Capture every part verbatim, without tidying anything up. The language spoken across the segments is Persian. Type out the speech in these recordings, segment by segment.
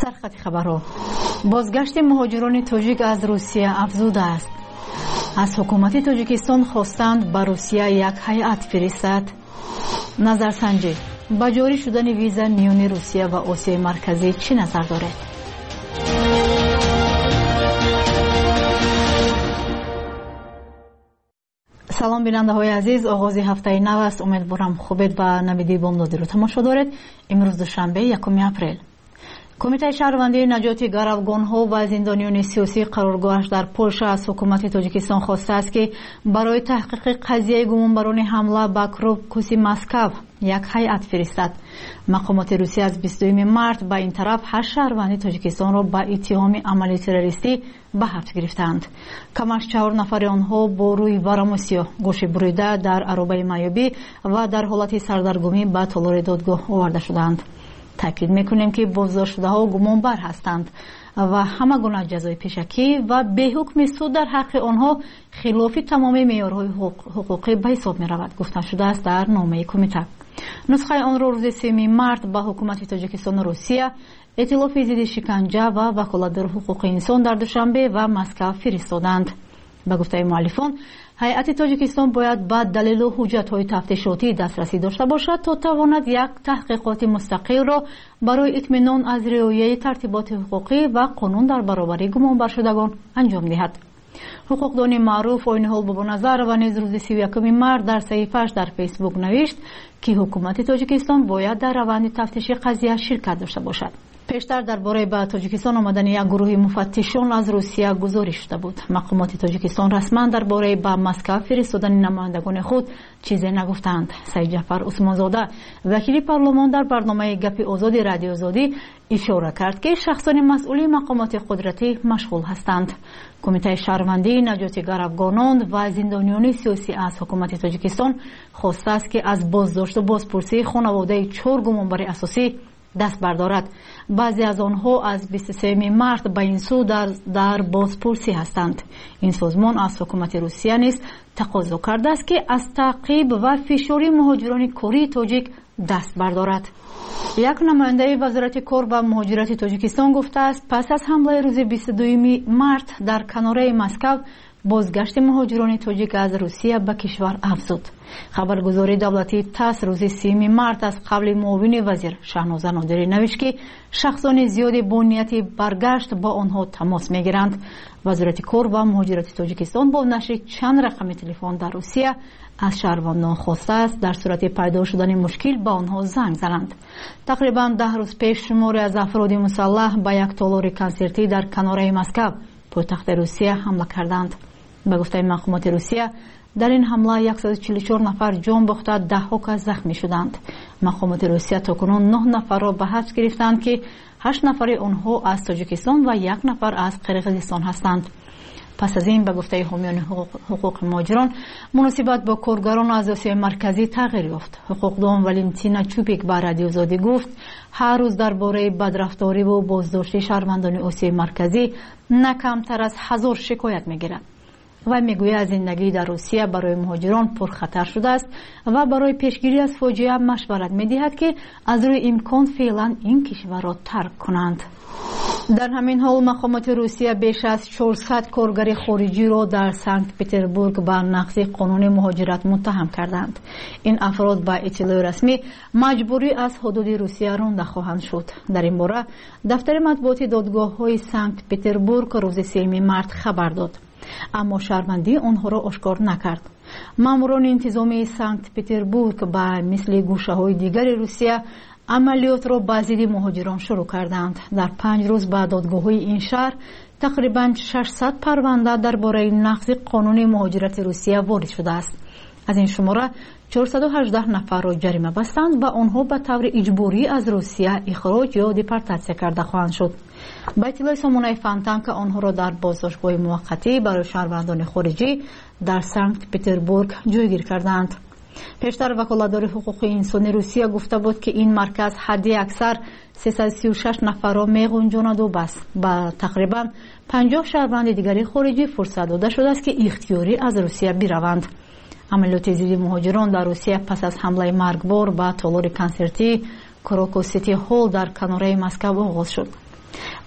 سرخط خبرها. بازگشت مهاجران تاجیک از روسیه افزوده است. از حکومت تاجیکستان خواستند به روسیه یک هیئت فرستد. نظرسنجی با جاری شدن ویزا میان روسیه و آسیای مرکزی چی نظر دارد؟ سلام بیننده های عزیز، آغاز هفته نو است. امیدوارم خوبید و نویدی بامدادی رو تماشا دارید. امروز دوشنبه یکم اپریل. کمیته شهروندی نجات گروگان‌ها و زندانیان سیاسی قرارگاهش در پولشا از حکومت تاجیکستان خواسته است که برای تحقیق قضیه گمانبران حمله به کروکوسی مسکو یک هیئت فرستد. مقامات روسیه از بیست و دوم مارس به این طرف هشت شهروندی تاجیکستان را به اتهام عمل تروریستی به حبس گرفتند. کم از چهار نفر آنها با روی ورموسیا، گوش بریده در عربه میابی و در حالت سردرگمی به تالار دادگاه آورده شدند. تاکید میکنیم که بازداشت شده ها گمانبر هستند و همه گونه جزای پیشکی و به حکم سود در حق آنها خلاف تمام معیارهای حقوقی به حساب می رود، گفته شده است در نامه کمیته. نسخه آن را روز سوم مارس به حکومت تاجیکستان و روسیه، ائتلاف ضد شکنجه و وکالتدار حقوق انسان در دوشنبه و مسکو فرستادند. به گفته مؤلفان، هیئت تاجیکستان باید با دلیل و حجت‌های تفتیشاتی دسترسی داشته باشد تا تواند یک تحقیقات مستقل را برای اطمینان از رعایت ترتیبات حقوقی و قانون در برابر گمانبر شدگان انجام دهد. حقوقدان معروف عین حال بابا نظر و نیز روز سی و یکم مارس در صحیفه‌اش در فیسبوک نوشت که حکومت تاجیکستان باید در روند تفتیش قضیه شرکت داشته باشد. پیشتر درباره به تاجیکستان آمدن یک گروه مفتشان از روسیه گزارش شده بود. مقامات تاجیکستان رسما درباره به مسکو فرستادن نمایندگان خود چیزی نگفتند. سید جعفر عثمانزاده، وکیل پارلمان، در برنامه گپ آزادی رادیو آزادی اشاره کرد که شخصان مسئول مقامات قدرتی مشغول هستند. کمیته شهروندی نجات گروگانان و زندانیان سیاسی از حکومت تاجیکستان خواسته است که از بازداشت و بازپرسی خانواده چهار گمانبر اساسی دست بردارد. بعضی از آنها از بیست و سوم مارس به این سو در, در بازپرسی هستند. این سازمان از حکومت روسیه نیز تقاضا کرده است که از تعقیب و فشاری مهاجران کاری تاجیک دست بردارد. یک نماینده وزارت کار و مهاجرت تاجیکستان گفته است پس از حمله روز بیست و دوم مارس در کناره مسکو، بازگشت مهاجران تاجیک از روسیه به کشور افزود. خبرگزاری دولتی تاس روز سوم مارس از قبل معاون وزیر شهنازه نادری نوشت که شخصان زیادی با نیت برگشت با آنها تماس میگیرند. وزارت کار و مهاجرت تاجیکستان با نشر چند رقم تلفن در روسیه از شهروندان خواسته است در صورت پیدا شدن مشکل با آنها زنگ زنند. تقریبا ده روز پیش شماری از افراد مسلح به یک تالار کنسرتی در کناره مسکو، پایتخت روسیه، حمله کردند. به گفته مقامات روسیه، در این حمله صد و چهل و چهار نفر جان باخته، ده ها کس زخمی شدند. مقامات روسیه تاکنون نه نفر را به حبس گرفتند که هشت نفر آنها از تاجیکستان و یک نفر از قرقیزستان هستند. پس از این به گفته حامیان حقوق, حقوق مهاجران، مناسبت با کارگران از آسیای مرکزی تغییر یافت. حقوقدان ولنتینا چوپیک به رادیو آزادی گفت هر روز درباره بدرفتاری و بازداشت شهروندان آسیای مرکزی نه کمتر از هزار شکایت میگیرد. و میگوید زندگی در روسیه برای مهاجران پرخطر شده است و برای پیشگیری از فاجعه مشورت میدهد که از روی امکان فعلا این کشور را ترک کنند. در همین حال مقامات روسیه بیش از چهارصد کارگر خارجی را در سنت پترزبورگ به نقض قانون مهاجرت متهم کردند. این افراد با اطلاع رسمی مجبوری از حدود روسیه رانده خواهند شد. در این باره دفتر مطبوعات دادگاه‌های سنت پترزبورگ روز سوم مارس خبر داد، اما شهروندی آنها را آشکار نکرد. ماموران انتظامی سنت پترزبورگ با مثل گوشه‌های دیگر روسیه عملیات را به ضد مهاجران شروع کردند. در پنج روز بعد دادگاه‌های این شهر تقریباً ششصد پرونده درباره نقض قانون مهاجرت روسیه وارد شده است. از این شماره چهارصد و هجده نفر را جریمه بستند و آنها به طور اجباری از روسیه اخراج یا دیپورتاسیون کرده خواهند شد. با اطلاع سامانه فانتان که آنها را در بازداشتگاه موقتی برای شهروندان خارجی در سنت پترزبورگ جایگیر کردند. پیشتر وکالتدار حقوق انسانی روسیه گفته بود که این مرکز حدی اکثر سیصد و سی و شش نفر را میگنجاند و بس با تقریبا پنجاه شهروند دیگری خارجی فرصت داده شده است که اختیاری از روسیه بروند. عملیات ضد مهاجران در روسیه پس از حمله مرگبار به تالار کنسرتی کروکوس سیتی هال در کناره مسکو آغاز شد.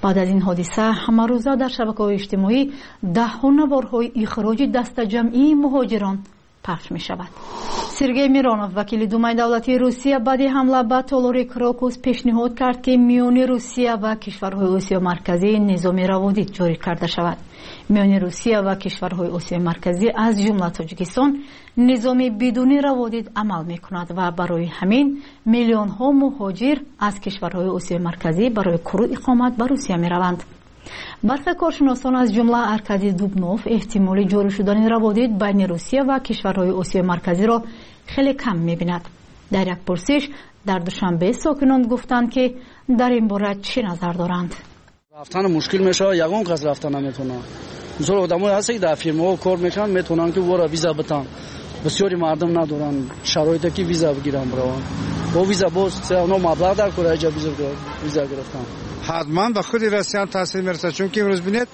بعد از این حادثه همه روزه در شبکه‌های اجتماعی ده‌ها نوارهای اخراج دست جمعی مهاجران پخش می شود. سرگئی میرونوف وکیل دومای دولتی روسیه بعد حمله به تالار کراکوس پیشنهاد کرد که میان روسیه و کشورهای آسیا مرکزی نظام روادید جاری کرده شود. میان روسیه و کشورهای آسیا مرکزی از جمله تاجیکستان نظام بدون روادید عمل می کند و برای همین میلیون ها مهاجر از کشورهای آسیا مرکزی برای کار اقامت به روسیه می روند. برخی کارشناسان از جمله ارکادی دوبنوف احتمال جاری شدن روادید بین روسیه و کشورهای آسیا مرکزی را خیلی کم می‌بیند. در یک پرسش در دوشنبه ساکنان گفتند که در این باره چه نظر دارند. رفتن مشکل میشه، یگان کس رفتن نمیتونه. مثلا آدمایی هست که در فیرم‌ها کار میکنن میتونن که ورا ویزا بتن. بسیاری مردم ندارن شرایطی که ویزا بگیرن برون. با ویزا باز اونا مبلغ در کره جا ویزا گرفتن. حتما به خود روسیان تاثیر میرسه، چون که امروز ببینید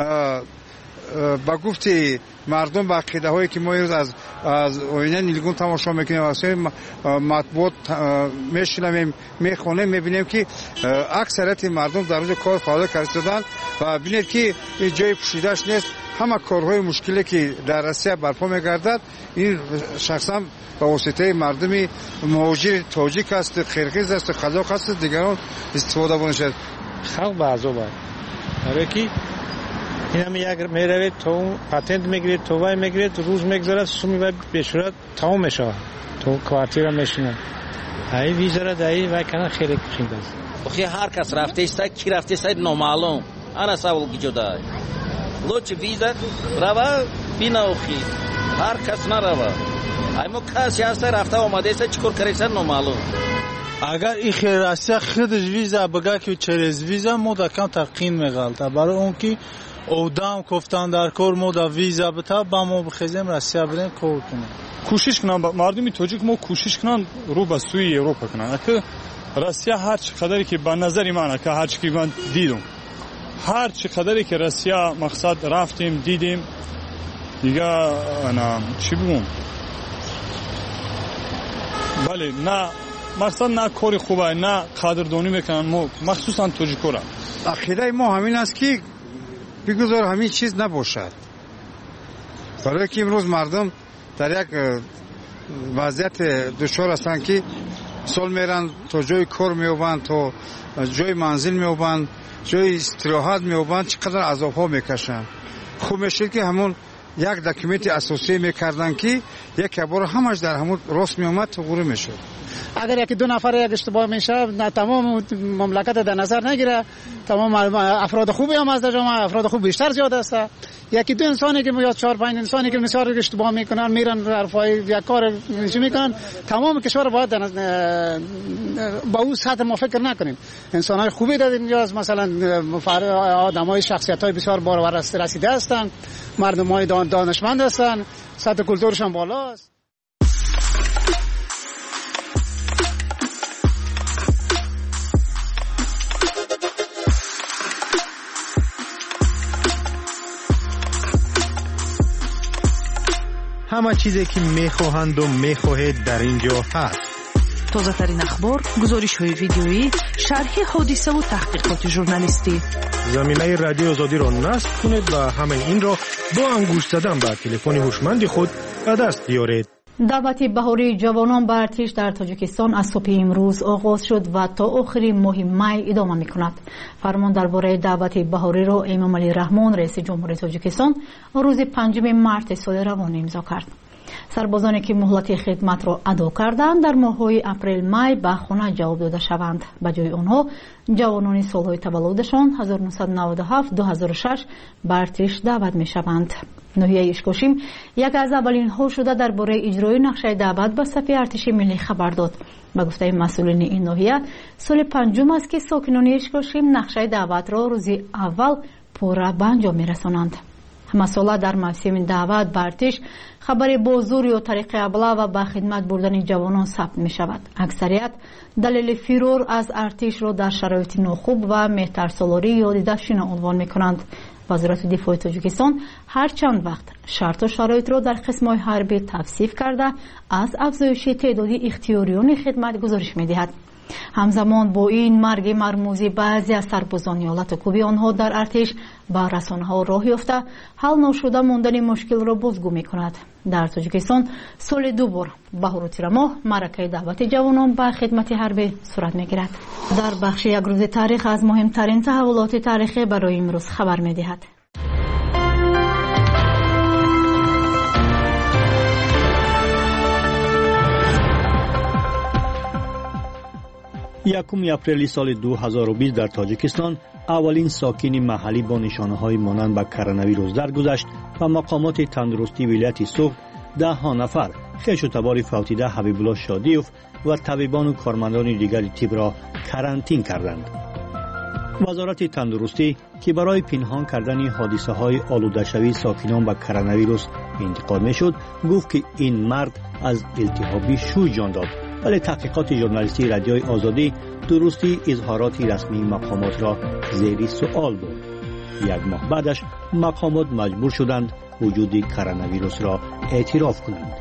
با گفتی مردم با عقیده هایی که ما امروز از از آینه نیلگون تماشا میکنیم واسه مطبوعات میشنویم میخونیم میبینیم که اکثریت مردم در اونجا کار فعال کردن و ببینید که جای پوشیده‌اش نیست. همه کارهای مشکلی که در روسیه برپا میگردد این شخصا به واسطه مردمی مهاجر تاجیک است، قرقیز است، قزاق است، دیگران استفاده می‌کنند. خلق بعضا باید برای که این هم یک میروید تو پاتنت میگیرید، تو وای میگیرید، روز میگذارد، سومی باید بشورد تمام میشه، تو کوارتیر میشینه ای ویزا را دایی و کنه خیلی کشنده است. بخی هر کس رفته است کی رفته است نامعلوم انا سوال جدا لوچ ویزا روا بینا خی هر کس نروا ایمو کسی هست رفته اومده است چیکار کردن نامعلوم. اگر این خیراسیا خودش ویزا بگه که چرز ویزا مودا کم تقین میغلطه برای اون که اودام گفتن در کار مودا ویزا بتا با ما بخیزیم روسیه بریم کار کنیم. کوشش کنن مردمی تاجیک ما کوشش کنن رو به سوی اروپا کنن. که روسیه هر چقدری که به نظر من که هر چی که من دیدم هر چقدری که روسیه مقصد رفتیم دیدیم دیگه انا چی بگم بله نه مقصد نه کاری خوبه نه قدردانی میکنن ما مخصوصا تاجیکا را. عقیده ما همین است که بگذار همین چیز نباشد، برای که امروز مردم در یک وضعیت دچار هستند که سال میرن تا جای کار میوبند، تا جای منزل میوبند، جای استراحت میوبند، چقدر عذاب ها میکشن. خوب میشه که همون یک داکیومنت اساسی میکردن که یک بار همش در همون راست میومد تو غوره میشد. اگر یکی دو نفر یک اشتباه میشه نه تمام مملکت در نظر نگیره، تمام افراد خوبی هم از جامعه افراد خوب بیشتر زیاد است. یکی دو انسانی که یا چهار پنج انسانی که مثال اشتباه میکنن میرن حرفای یک کار چی میکنن، تمام کشور باید با اون سطح ما فکر نکنیم. انسانای خوبی در اینجا مثلا آدمای شخصیتای بسیار باور رسیده هستند، مردمای دانشمند هستند، سطح کلتورشان بالاست. همه چیزی که میخواهند و میخواهید در اینجا هست. تازه ترین اخبار، گزارش های ویدیویی، شرح حادثه و تحقیقات ژورنالیستی. زمینه رادیو آزادی را نصب کنید و همه این را با انگشت زدن به تلفن هوشمند خود به دست بیارید. دعوت بهاری جوانان به ارتش در تاجیکستان از صبح امروز آغاز شد و تا آخر ماه می ادامه می کند. فرمان درباره دعوت بهاری را امام علی رحمان رئیس جمهوری تاجیکستان روز پنجم مارس سال روان امضا کرد. سربازانی که مهلت خدمت را ادا کردند در ماه‌های اپریل می به خانه جواب داده شوند. به جای آنها جوانان سالهای تولدشان هزار و نهصد و نود و هفت دو هزار و شش به ارتش دعوت می شوند. ناحیه اشکاشیم یک از اولین ها شده درباره اجرای نقشه دعوت به صف ارتش ملی خبر داد. به گفته مسئولین این ناحیه سال پنجم است که ساکنان اشکاشیم نقشه دعوت را روز اول پورا به انجام می رسانند. مسئله در موسم دعوت به ارتش خبر بازور یا طریق ابلاغ و به خدمت بردن جوانان ثبت می شود. اکثریت دلیل فرار از ارتش را در شرایط ناخوب و مهترسالاری یا دیدشین عنوان می کنند. وزارت دفاع تاجیکستان هر چند وقت شرط و شرایط را در قسم‌های حربی توصیف کرده از افزایش تعداد اختیاریان خدمت گزارش می دهد. همزمان با این مرگ مرموزی بعضی از سربازان ایالت کوبی آنها در ارتش با رسانه‌ها راه یافته حل نشده ماندن مشکل را بازگو می‌کند. در تاجیکستان سال دو بار بهار و تیر ماه معرکه دعوت جوانان به خدمت حربی صورت می‌گیرد. در بخش یک روز تاریخ از مهمترین تحولات تاریخی برای امروز خبر می‌دهد. یکم اپریل سال دو هزار و بیست در تاجیکستان اولین ساکن محلی با نشانه‌های مانند به کرونا ویروس درگذشت و مقامات تندرستی ولایت سوخت ده ها نفر خویش و تبار فوتیده حبیب الله شادیوف و طبیبان و کارمندان دیگر طب را کرانتین کردند. وزارت تندرستی که برای پنهان کردن حادثه‌های آلوده‌شوی ساکنان به کرونا ویروس انتقاد می‌شد، گفت که این مرد از التهاب شوی جان داد. ولی تحقیقات ژورنالیستی رادیوی آزادی درستی اظهارات رسمی مقامات را زیر سوال برد. یک ماه بعدش مقامات مجبور شدند وجود کرونا ویروس را اعتراف کنند.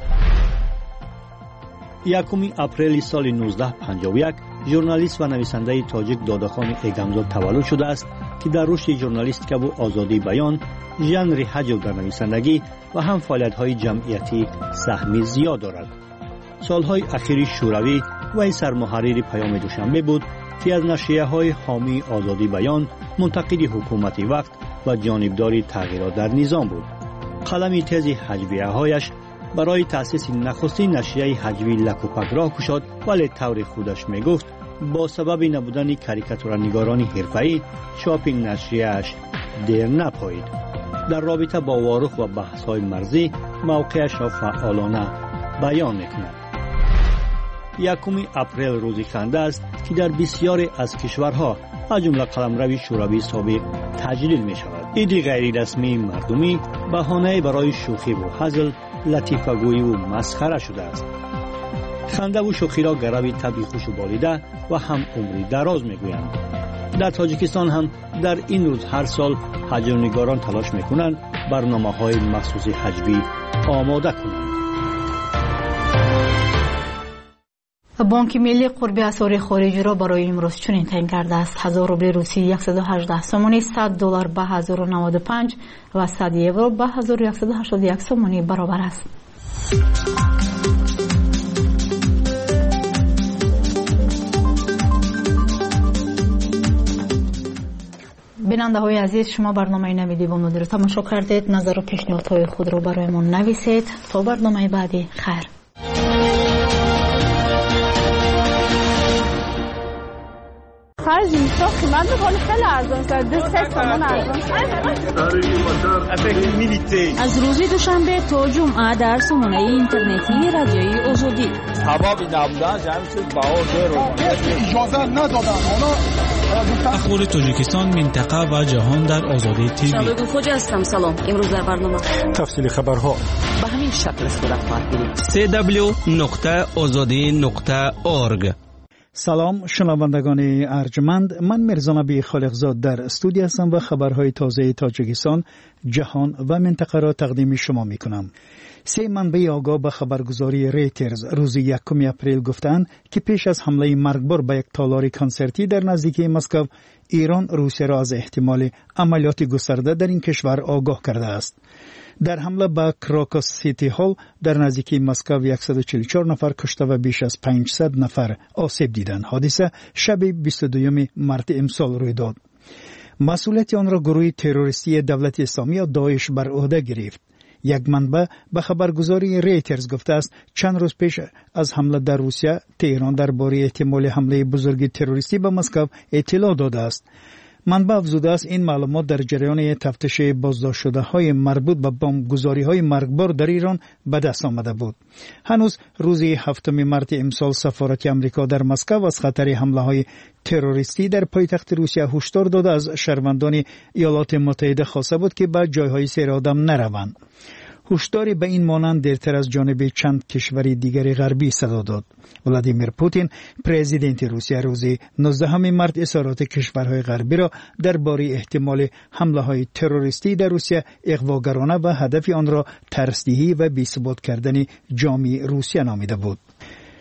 یکم اپریل سال نوزده پنجاه و یک ژورنالیست و نویسنده تاجیک دادخان ایگمزاد تولد شده است که در رشد ژورنالیستیک و آزادی بیان، ژانر حجو در نویسندگی و هم فعالیت‌های جمعیتی سهمی زیاد دارد. سالهای اخیر شوروی و سرمحرر پیام دوشنبه بود که از نشریه‌های حامی آزادی بیان، منتقد حکومت وقت و جانبدار تغییرات در نظام بود. قلم تیز حجویه‌هایش برای تأسیس نخستین نشریه حجوی لکوپک راه گشاد، ولی طور خودش میگفت با سبب نبودن کاریکاتورنگاران حرفه‌ای چاپ نشریه‌اش دیر نپایید. در رابطه با وارخ و بحث‌های مرزی موقعش را فعالانه بیان می‌کند. یکم اپریل روزی خنده است که در بسیاری از کشورها از جمله قلمرو شوروی سابق تجلیل می شود. عید غیر رسمی مردمی بهانه برای شوخی و هزل، لطیفه‌گویی و مسخره شده است. خنده و شوخی را گروی طبع خوش و بالیده و هم عمری دراز می گویند. در تاجیکستان هم در این روز هر سال حجرنگاران تلاش می کنند برنامه های مخصوص حجوی آماده کنند. بانک ملی قرب اسعار خارجی را برای امروز چنین تعیین کرده است: هزار روبل روسی صد و هجده سومانی، صد دلار به هزار و نود و پنج و صد یورو به هزار و صد و هشتاد و یک سومانی برابر است. بیننده های عزیز، شما برنامه نویدی بامداد را تماشا کردید. نظر و پیشنهادهای خود را برای ما نویسید. تا برنامه بعدی، خیر. خرج میشه قیمت بخوری خیلی ارزان است. دو سه تومن ارزان است. از روز دوشنبه تا جمعه در سامانه اینترنتی رادیوی آزادی. حبابی نبودن جمعی چیز بهار رو اجازه ندادن. اخبار تاجیکستان، منطقه و جهان در آزادی تیوی. شبگون خوجا هستم. سلام. امروز در برنامه تفصیل خبرها به همین شکل صورت خواهد گرفت. سی دبلیو نقطه آزادی نقطه اورگ. سلام شنوندگان ارجمند، من میرزا نبی خالقزاد در استودیو هستم و خبرهای تازه تاجیکستان، جهان و منطقه را تقدیم شما می کنم. سه منبع آگاه به خبرگزاری ریترز روز یکم اپریل گفتند که پیش از حمله مرگبار به یک تالار کنسرتی در نزدیکی مسکو، ایران روسیه را از احتمال عملیات گسترده در این کشور آگاه کرده است. در حمله به کراکوس سیتی هال در نزدیکی مسکو صد و چهل و چهار نفر کشته و بیش از پانصد نفر آسیب دیدند. حادثه شب بیست و دو مارس امسال روی داد. مسئولیت آن را گروه تروریستی دولت اسلامی یا داعش بر عهده گرفت. یک منبع به خبرگزاری ریترز گفته است چند روز پیش از حمله در روسیه، تهران درباره احتمال حمله بزرگ تروریستی به مسکو اطلاع داده است. منبع افزوده است این معلومات در جریان تفتیش بازداشت شده های مربوط به بمبگذاری های مرگبار در ایران به دست آمده بود. هنوز روز هفتم مارس امسال سفارت آمریکا در مسکو از خطر حمله های تروریستی در پایتخت روسیه هشدار داده از شهروندان ایالات متحده خواسته بود که به جایهای سیر آدم نروند. هشداری به این مانند دیرتر از جانب چند کشور دیگر غربی صدا داد. ولادیمیر پوتین پرزیدنت روسیه روز نوزدهم مارس اظهارات کشورهای غربی را درباره احتمال حمله های تروریستی در روسیه اغواگرانه و هدف آن را ترسدهی و بی‌ثبات کردن جامعه روسیه نامیده بود.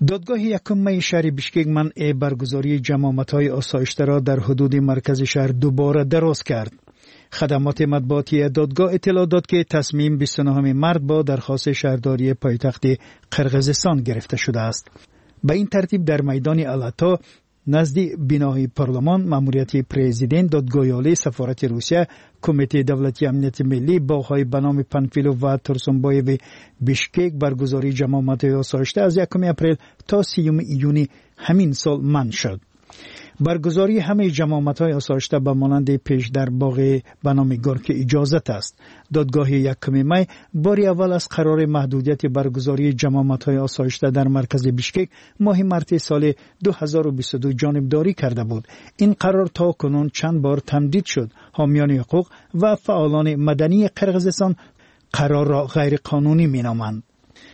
دادگاه یکم می شهر بیشکک منع برگزاری جماعت‌های آسایشته را در حدود مرکز شهر دوباره دراز کرد. خدمات مطبوعاتی دادگاه اطلاع داد که تصمیم بیست و نه مارس با درخواست شهرداری پایتخت قرقیزستان گرفته شده است. به این ترتیب در میدان الاتا نزدیک بنای پارلمان ماموریت پرزیدنت دادگاه عالی سفارت روسیه کمیته دولتی امنیت ملی باغ‌های به نام پانفیلو و تورسنبایو بیشکک برگزاری جماعت‌های آسایشته از یکم اپریل تا سیوم ایونی همین سال منع شد. برگزاری همه جماعت‌های آسایشته به مانند پیش در باغ به نام گورک اجازت است. دادگاه یکم می باری اول از قرار محدودیت برگزاری جماعت‌های آسایشته در مرکز بیشکک ماه مارس سال دو هزار و بیست و دو جانبداری کرده بود. این قرار تا کنون چند بار تمدید شد. حامیان حقوق و فعالان مدنی قرقیزستان قرار را غیر قانونی مینامند.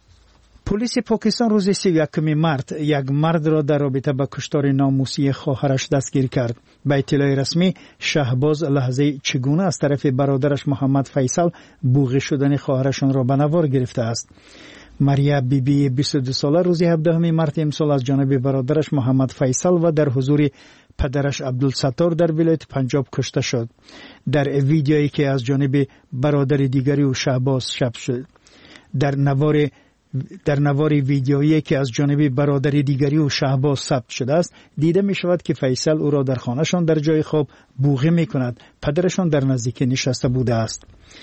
پلیس پاکستان روز سی و یکم مارس یک مرد را در رابطه با کشتار ناموسی خواهرش دستگیر کرد. به اطلاع رسمی شهباز لحظه چگونه از طرف برادرش محمد فیصل بوغه شدن خواهرشان را به نوار گرفته است. مریا بی بی بیست و دو ساله روز هفدهم مارس امسال از جانب برادرش محمد فیصل و در حضور پدرش عبدالستار در ولایت پنجاب کشته شد. در ویدیویی که از جانب برادر دیگری و شهباز ثبت شد در نوار در نوار ویدیویی که از جانب برادر دیگری و شهباز ثبت شده است دیده می شود که فیصل او را در خانهشان در جای خواب بوغه می کند. پدرشان در نزدیکی نشسته بوده است.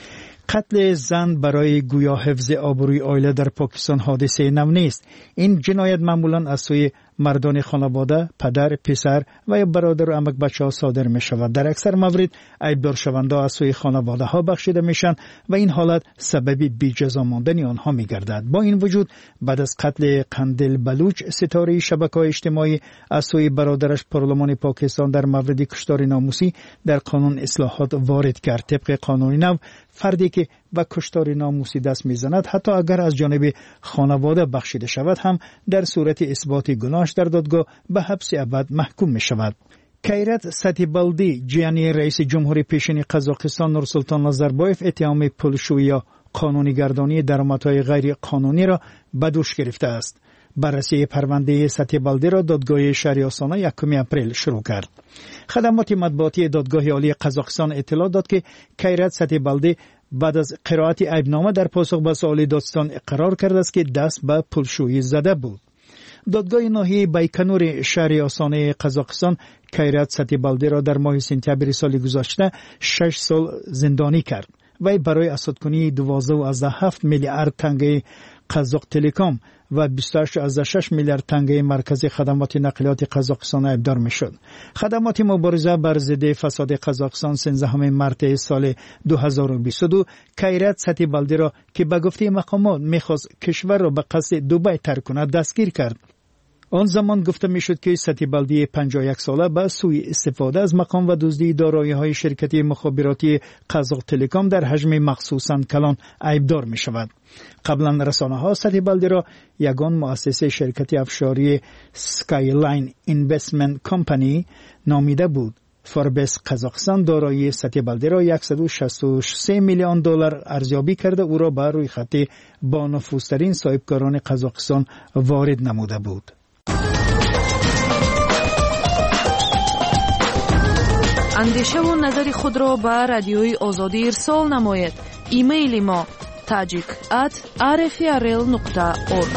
قتل زن برای گویا حفظ آبروی عائله در پاکستان حادثه نو نیست. این جنایت معمولا از سوی مردان خانواده، پدر، پسر و یا برادر و عمک بچه ها صادر می شود. در اکثر موارد عیبدار شونده از سوی خانواده ها بخشیده می شوند و این حالت سبب بی‌جزا ماندن آنها می گردد. با این وجود بعد از قتل قندیل بلوچ ستاره شبکه‌های اجتماعی از سوی برادرش پارلمان پاکستان در مورد کشتار ناموسی در قانون اصلاحات وارد کرد. طبق قانون نو فردی که به کشتار ناموسی دست میزند حتی اگر از جانب خانواده بخشیده شود هم در صورت اثبات گناهش در دادگاه به حبس ابد محکوم می شود. کیرت ستیبالدی جیانی رئیس جمهوری پیشین قزاقستان نورسلطان نظربایف اتهام پولشویی یا قانونیگردانی درآمدهای غیر قانونی را به دوش گرفته است. بررسی پرونده ستیبالدی را دادگاه شهری آستانه یکم اپریل شروع کرد. خدمات مطبوعاتی دادگاه عالی قزاقستان اطلاع داد که کیرت ستیبالدی بعد از قرائت عیبنامه در پاسخ به سوال دادستان اقرار کرده است که دست به پولشویی زده بود. دادگاه ناحیه بیکنور شهر آستانه قزاقستان کیرت ستیبالدی را در ماه سپتامبر سال گذشته شش سال زندانی کرد. وی برای اسدکنی دوازده و هفت میلیارد تنگه قزاق تلکام و بیست و هشت و شش میلیارد تنگه مرکز خدمات نقلیات قزاقستان عیبدار میشد. خدمات مبارزه بر ضد فساد قزاقستان سیزدهم مارس سال دو هزار و بیست و دو کیرت ستیبالدی را که به گفته مقامات میخواست کشور را به قصد دوبای ترک کند دستگیر کرد. آن زمان گفته میشد که ستیبالدی پنجاه و یک ساله به سوی استفاده از مقام و دزدی دارایی‌های شرکت مخابراتی قزاق تلکام در حجم مخصوصاً کلان عیبدار می شود. قبلا رسانه‌ها ستیبالدی را یگان مؤسسه شرکت افشاری سکایلاین اینوستمنت کمپانی نامیده بود. فوربس قزاقستان دارایی ستیبالدی را صد و شصت و سه میلیون دلار ارزیابی کرده او را بر روی خط با نفوذترین صاحبکاران قزاقستان وارد نموده بود. اندیشه و نظر خود را به رادیوی آزادی ارسال نمایید. ایمیل ما tajik at r f r l nokta org.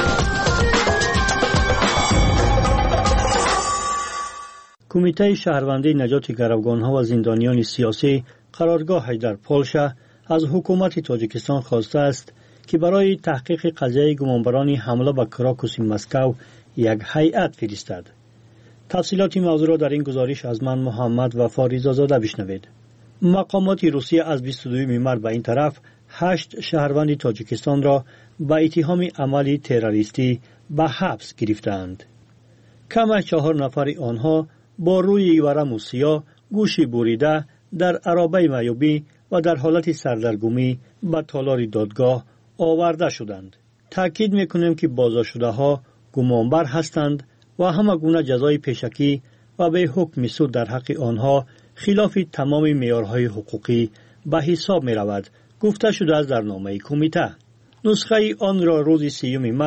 کمیته شهروندی نجات گروگان‌ها و زندانیان سیاسی قرارگاهش در پولشا از حکومت تاجیکستان خواسته است که برای تحقیق قضیه گمانبران حمله به کراکوس مسکو یک هیئت فرستد. تفصیلات موضوع را در این گزارش از من محمد وفا رضازاده بشنوید. مقامات روسیه از بیست و دو مارس به این طرف هشت شهروند تاجیکستان را به اتهام عمل تروریستی به حبس گرفتند. کم از چهار نفر آنها با روی ورم و سیاه، گوشی بریده، در عرابه معیوبی و در حالت سردرگمی به تالار دادگاه آورده شدند. تأکید میکنیم که بازداشت ها گمانبر هستند و همه گونه جزای پیشکی و به حکم سود در حق آنها خلاف تمام معیارهای حقوقی به حساب می رود، گفته شده است در نامه کمیته. نسخه آن را روز سیوم مارس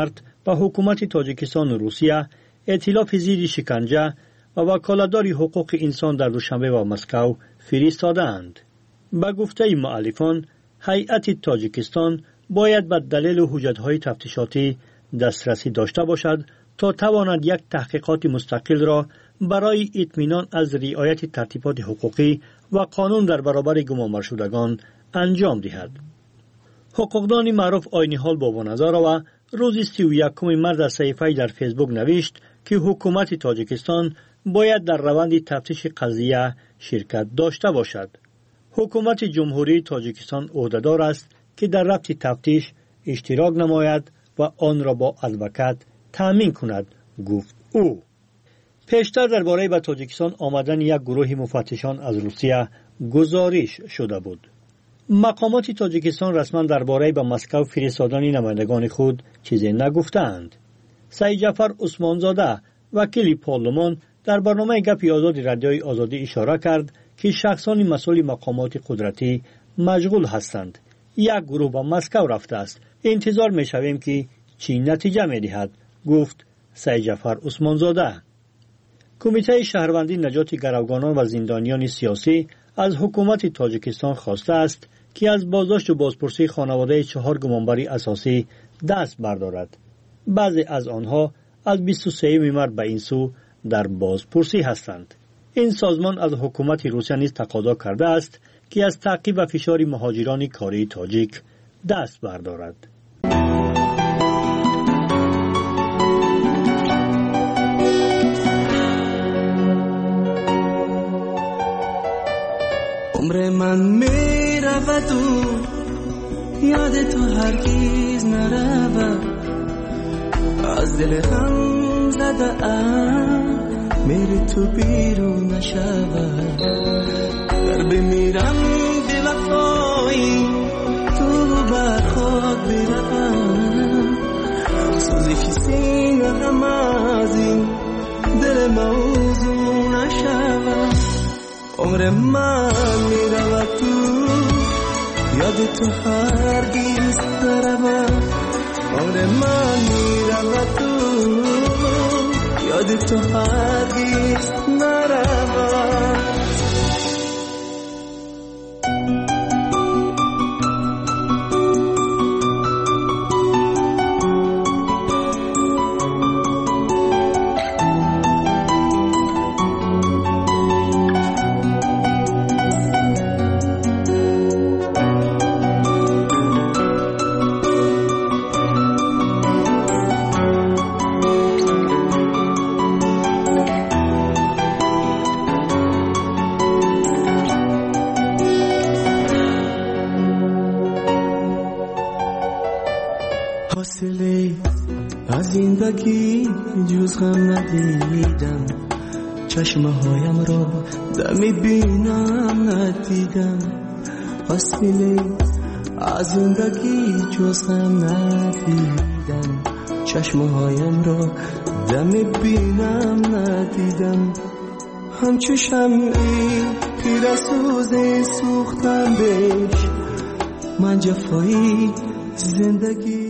به حکومت تاجیکستان و روسیه ائتلاف ضد شکنجه و وکالتداری حقوق انسان در دوشنبه و مسکو فرستادند. به گفته مؤلفان، هیئت تاجیکستان باید به دلیل و حجت‌های تفتیشاتی دسترسی داشته باشد تا تواند یک تحقیقات مستقل را برای اطمینان از رعایت ترتیبات حقوقی و قانون در برابر گمانبر شدگان انجام دهد. حقوقدان معروف آینی‌حال بابانظارова روز سی و یکم مارس در صحیفه‌ای در فیسبوک نوشت که حکومت تاجیکستان باید در روند تفتیش قضیه شرکت داشته باشد. حکومت جمهوری تاجیکستان عهدهدار است که در ربط تفتیش اشتراک نماید و آن را با ادوکات تامین کند، گفت او. پیشتر درباره به تاجیکستان آمدن یک گروه مفتشان از روسیه گزارش شده بود. مقامات تاجیکستان رسما درباره به مسکو فرستادن نمایندگان خود چیزی نگفتند. سید جعفر عثمانزاده وکیل پارلمان در برنامه گپ آزادی رادیوی آزادی اشاره کرد که شخصان مسئول مقامات قدرتی مشغول هستند. یک گروه به مسکو رفته است. انتظار می شویم که چی نتیجه می دهد، گفت سید جعفر عثمانزاده. کمیته شهروندی نجات گروگانان و زندانیان سیاسی از حکومت تاجیکستان خواسته است که از بازداشت و بازپرسی خانواده چهار گمانبری اساسی دست بردارد. بعضی از آنها از بیست و سوم مارس به این سو در بازپرسی هستند. این سازمان از حکومت روسیه نیز تقاضا کرده است که از تعقیب و فشار مهاجران کاری تاجیک دست بردارد. عمر من می رود و یاد تو هرگیز نرود، از دل غم زده ام میری تو بیرون نشود. در بمیرم به وفایی تو بر خود بروم، سوزی که سینه غم از این دل موضوع نشود. عمر من می رود تو یاد تو هرگیز نرود. عمر من می رود تو یاد تو هرگیز نرود. جز غم ندیدم، چشمه هایم را دمی بینم ندیدم. فاصله از زندگی جز غم ندیدم، چشمه هایم را دمی بینم ندیدم. همچو شمعی پیر سوز سوختم بهش، من جفایی زندگی.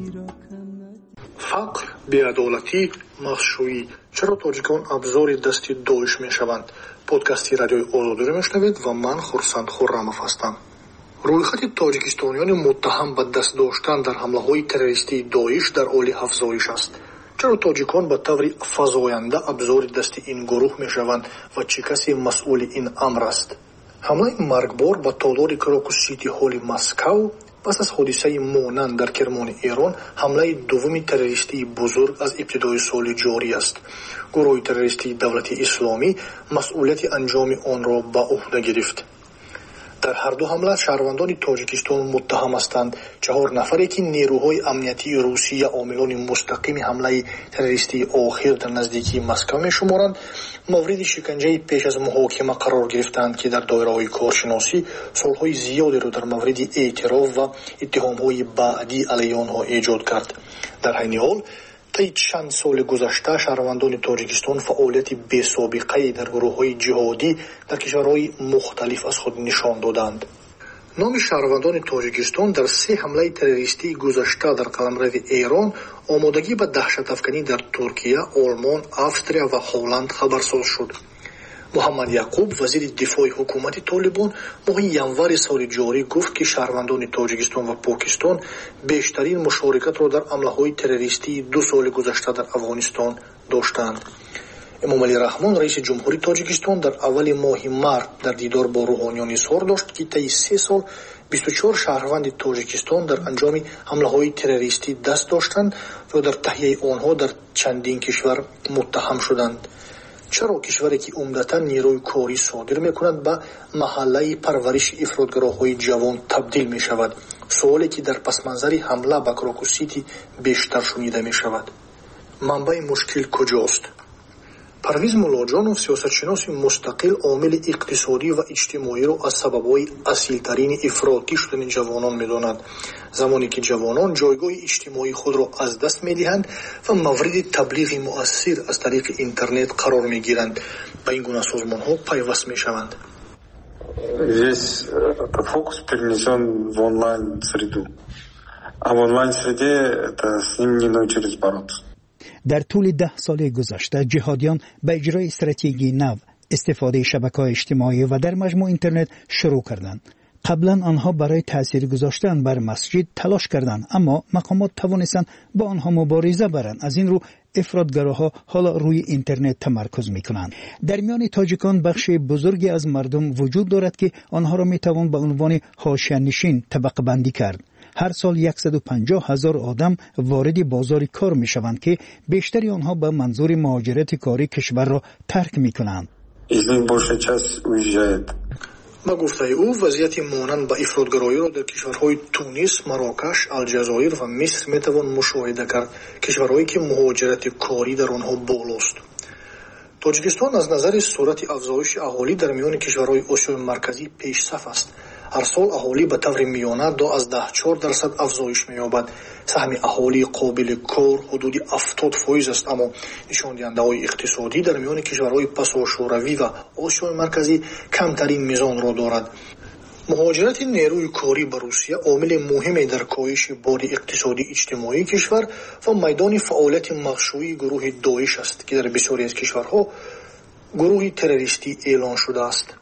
فقر، بی‌عدالتی، مغزشویی. چرا تاجیکان ابزار دستی داعش میشوند؟ پادکستی رادیوی آزادی را میشنوید و من خورسند خرمов هستم. رویخط تاجیکستانیان متهم به دست داشتن در حمله‌های تروریستی داعش در حال افزایش است. چرا تاجیکان به طور فزاینده ابزار دستی این گروه میشوند و چه کسی مسئول این امر است؟ حمله مرگبار به تالار کراکوس سیتی هال مسکو پس از حادثه مانند در کرمان ایران حمله دومی تروریستی بزرگ از ابتدای سال جاری است. گروه تروریستی دولت اسلامی مسئولیت انجام آن را به عهده گرفت. در هر دو حمله شهروندان تاجیکستان متهم هستند. چهار نفری که نیروهای امنیتی روسیه عاملان مستقیم حمله تروریستی آخر در نزدیکی مسکو می‌شمارند، مورد شکنجه پیش از محاکمه قرار گرفتند که در دایره‌های کارشناسی سالهای زیادی را در مورد اعتراف و اتهام‌های بعدی علیه آنها ایجاد کرد. در حین حال طی چند سال گذشته شهروندان تاجیکستان فعالیت بی‌سابقه‌ای در گروه‌های جهادی در کشورهای مختلف از خود نشان دادند. номи шаҳрвандони тоҷикистон дар се ҳамлаи террористии гузашта дар қаламрави эрон, омодагӣ ба даҳшатафканӣ дар Туркия, Олмон, Австрия ва Ҳолланд хабарсоз шуд. муҳаммад яқуб, вазири дифои ҳукумати Толибон, моҳи январи соли ҷорӣ гуфт, ки шаҳрвандони Тоҷикистон ва Покистон бештарин мушорикатро дар ҳамлаҳои террористии ду соли гузашта дар Афғонистон доштанд. эмомалӣ раҳмон, раиси ҷумҳури Тоҷикистон, дар аввали моҳи март дар дидор бо рӯҳониён изҳор дошт, ки таи се сол бисту чор шаҳрванди Тоҷикистон дар анҷоми ҳамлаҳои террористӣ даст доштанд ва дар таҳияи онҳо дар чандин кишвар муттаҳам шуданд. чаро кишваре ки умдатан нерӯи корӣ содир мекунад ба маҳаллаи парвариши ифротгароҳои ҷавон табдил мешавад? суоле ки дар пасманзари ҳамла ба Крокус-Сити бештар шунида мешавад. манбаи мушкил куҷост? парвиз муллоҷонов, сиёсатшиноси мустақил, омили иқтисодӣ ва иҷтимоиро аз сабабҳои асилтарини ифротӣ шудани ҷавонон медонад. замоне ки ҷавонон ҷойгоҳи иҷтимоии худро аз даст медиҳанд ва мавриди таблиғи муассир аз тариқи интернет қарор мегиранд, ба ин гуна созмонҳо пайваст мешаванд. Весь этот фокус перенесен в онлайн-среду. А в онлайн-среде это с ним не научились бороться. در طول ده سال گذشته جهادیان به اجرای استراتژی نو استفاده شبکه‌های اجتماعی و در مجموع اینترنت شروع کردند. قبلا آنها برای تأثیر گذاشتن بر مسجد تلاش کردند، اما مقامات توانستند با آنها مبارزه برند. از این رو افراطگراها حالا روی اینترنت تمرکز میکنند. در میان تاجیکان بخش بزرگی از مردم وجود دارد که آنها را میتوان به عنوان حاشیه‌نشین طبقه بندی کرد. هر سال صد و پنجاه هزار آدم وارد بازار کار می شوند که بیشتری آنها به منظور مهاجرت کاری کشور را ترک می کنند. با گفته او وضعیت مانند به افراطگرایی را در کشورهای تونس، مراکش، الجزایر و مصر می توان مشاهده کرد، کشورهایی که مهاجرت کاری در آنها بالاست. تاجیکستان از نظر سرعت افزایش اهالی در میان کشورهای آسیای مرکزی پیشصف است. هر سال اهالی به طور میانه دو از ده چهار درصد افزایش می‌یابد. سهم اهالی قابل کار حدود هفتاد فیصد است، اما نشان دهنده‌های اقتصادی در میان کشورهای پساشوروی و آسیای مرکزی کمترین میزان را دارد. مهاجرت نیروی کاری به روسیه عامل مهمی در کاهش بار اقتصادی اجتماعی کشور و میدان فعالیت مخشویی گروه داعش است که در بسیاری از کشورها گروه تروریستی اعلان شده است.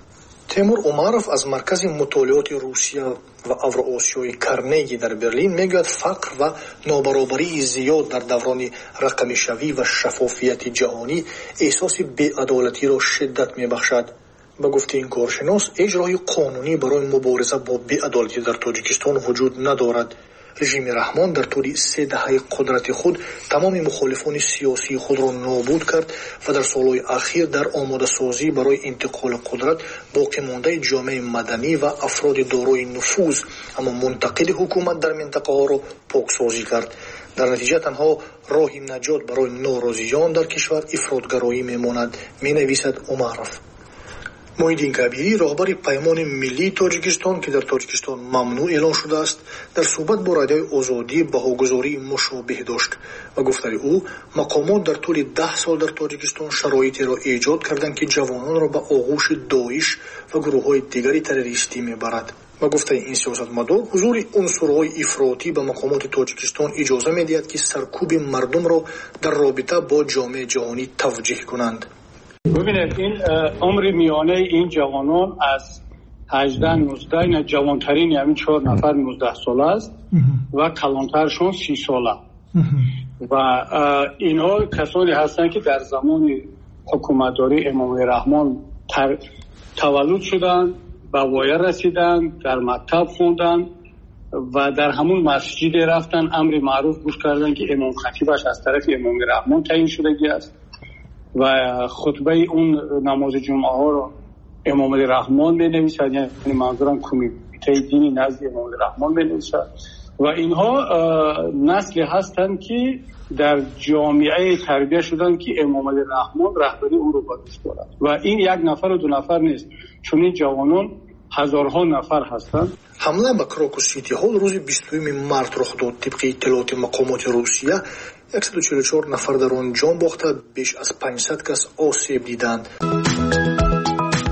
تیمور عمرов از مرکز مطالعات روسیه و اوراسیای کرنگی در برلین میگوید فقر و نابرابری زیاد در دوران رقمی شوی و شفافیت جهانی احساس بی‌عدالتی را شدت میبخشد. با گفته این کارشناس اجرای قانونی برای مبارزه با بی‌عدالتی در تاجیکستان وجود ندارد. رژیم رحمان در طول سه دهه قدرت خود تمام مخالفان سیاسی خود را نابود کرد و در سالهای اخیر در آماده سازی برای انتقال قدرت باقی مانده جامعه مدنی و افراد دارای نفوذ اما منتقد حکومت در منطقه ها را پاکسازی کرد. در نتیجه تنها راه نجات برای ناراضیان در کشور افراطگرایی میماند، می نویسد عمرов. موحیدین کبیری، راهبر پیمان ملی تاجیکستان که در تاجیکستان ممنوع اعلان شده است، در صحبت با رادیوی آزادی بهاگذاری مشابه داشت و گفته او مقامات در طول ده سال در تاجیکستان شرایطی را ایجاد کردند که جوانان را به آغوش داعش و گروه‌های دیگری تروریستی میبرد. و گفته این سیاستمدار حضور عنصرهای افراطی به مقامات تاجیکستان اجازه میدهد که سرکوب مردم را در رابطه با جامعه جهانی توجیه کنند. ببینید این عمر میانه این جوانان از هجده نوزده این جوانترین همین چهار نفر نوزده ساله است و کلانترشون سی ساله و اینها کسانی هستند که در زمان حکومتداری امام رحمان تولد شدند، به وایه رسیدن، در مکتب خوندن و در همون مسجد رفتن امر معروف گوش کردن که امام خطیبش از طرف امام رحمان تعیین شدگی است و خطبه اون نماز جمعه ها رو امام رحمان می نویسد، یعنی منظورم کمیته دینی نزد امام رحمان می نویسد و اینها نسلی هستند که در جامعه تربیت شدن که امام رحمان رهبری اون رو با دوش دارد و این یک نفر و دو نفر نیست، چون این جوانان هزارها نفر هستند. حمله به کروکوس-سیتی هال روز بیست و دوم مارت رخ داد. طبق اطلاعات مقامات روسیه صد و چهل و چهار نفر در آن جان باخته، بیش از پانصد کس آسیب دیدند.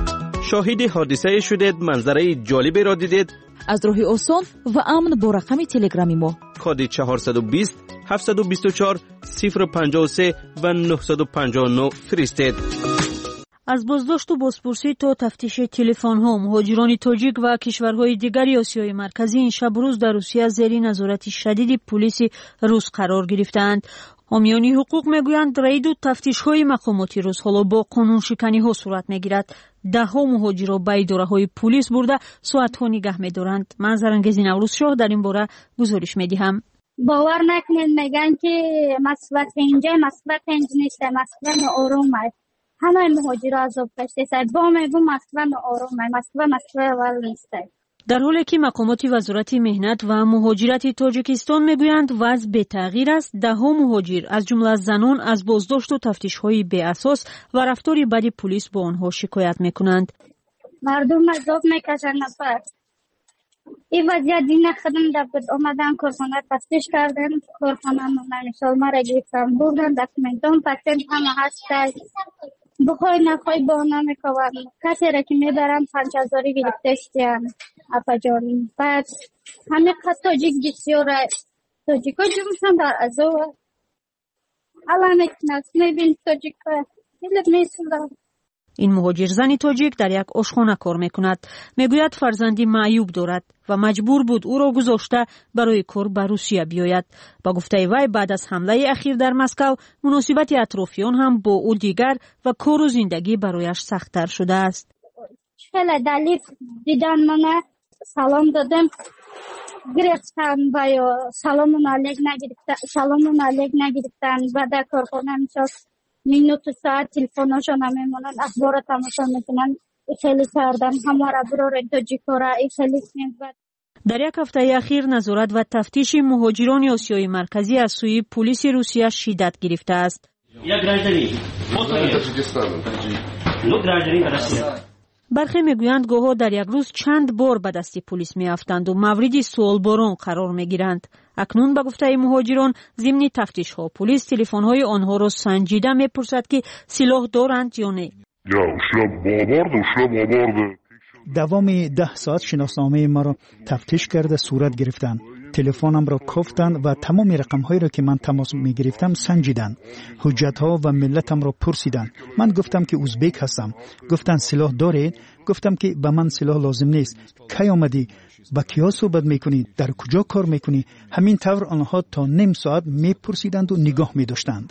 شاهد حادثه شدید، منظره جالبی را دیدید؟ از راه آسان و امن با رقم تلگرامی ما کد چهارصد و بیست هفتصد و بیست و چهار صفر پنجاه و سه و نهصد و پنجاه و نه فرستید. از بازداشت و بازپرسی تا تفتیش تلفن ها، مهاجران تاجیک و کشورهای دیگری آسیای مرکزی این شب روز در روسیه زیر نظارت شدید پلیس روس قرار گرفتند. حامیان حقوق میگویند رید و تفتیش های مقامات روس حالا با قانون شکنی ها صورت میگیرد. ده ها مهاجر را به اداره های پلیس برده ساعت ها نگه میدارند. من زرنگزی نوروز شاه در این باره گزارش میدهم. باور نکنید میگن که مسئولیت اینجا مسئولیت اینجا نیست، مسئولیت آرومه. همه مهاجر عذاب کشته سر با میگم مسئولیت آرومه، مسئولیت مسئولیت اول نیست. در حالی که مقامات وزارت مهنت و مهاجرت تاجیکستان میگویند وضع به تغییر است، ده ها مهاجر از جمله زنان از بازداشت و تفتیش های بی اساس و رفتاری بد پلیس با آنها شکایت میکنند. مردم عذاب میکشند نفر. این وضعیت دین خدم دبت آمدن کارخانه تفتیش کردن، کارخانه مثال ما را گرفتن بردن، دکمنتون پتنت همه هست. بخوای نخوای با نمیکنم کسی را که میبرم پنج هزاری گرفتشتیم اپا جانیم. بعد همه قد تاجیک بسیار تاجیک ها جمعشان در ازو الان میکنست میبین تاجیک ها هیلت میسولم. این مهاجر زنی تاجیک در یک آشخانه کار میکند. میگوید فرزندی معیوب دارد و مجبور بود او را گذاشته برای کار به روسیه بیاید. با گفته وی بعد از حمله اخیر در مسکو مناسبت اطرافیان هم با او دیگر و کار و زندگی برایش سخت‌تر شده است. خیلی دلیل دیدن من سلام دادم گرفتن و یا سلامون علیک نگرفتن سلامون علیک نگرفتن و در کارخانه میشد مینوت و ساعت تلفناشون هم میمونن اخبار تماشا میکنن. خیلی سردم همه را برای تاجیکورا خیلی سنبت. در یک هفته اخیر نظارت و تفتیش مهاجران آسیای مرکزی از سوی پلیس روسیه شدت گرفته است. برخی میگویند گوها در یک روز چند بار به دست پلیس میافتند و مورد سوالباران قرار میگیرند. اکنون به گفته مهاجران ضمن تفتیش ها پلیس تلفن های آنها را سنجیده میپرسد که سلاح دارند یا نه. دوام ده ساعت شناسنامه ما را تفتیش کرده صورت گرفتند. تلفنم را کفتند و تمام رقم هایی را که من تماس می گرفتم سنجیدند. حجت ها و ملتم را پرسیدند. من گفتم که ازبک هستم. گفتند سلاح دارید؟ گفتم که به من سلاح لازم نیست. کی آمدی؟ با کیا صحبت میکنی؟ در کجا کار میکنی؟ همین طور آنها تا نیم ساعت میپرسیدند و نگاه میداشتند.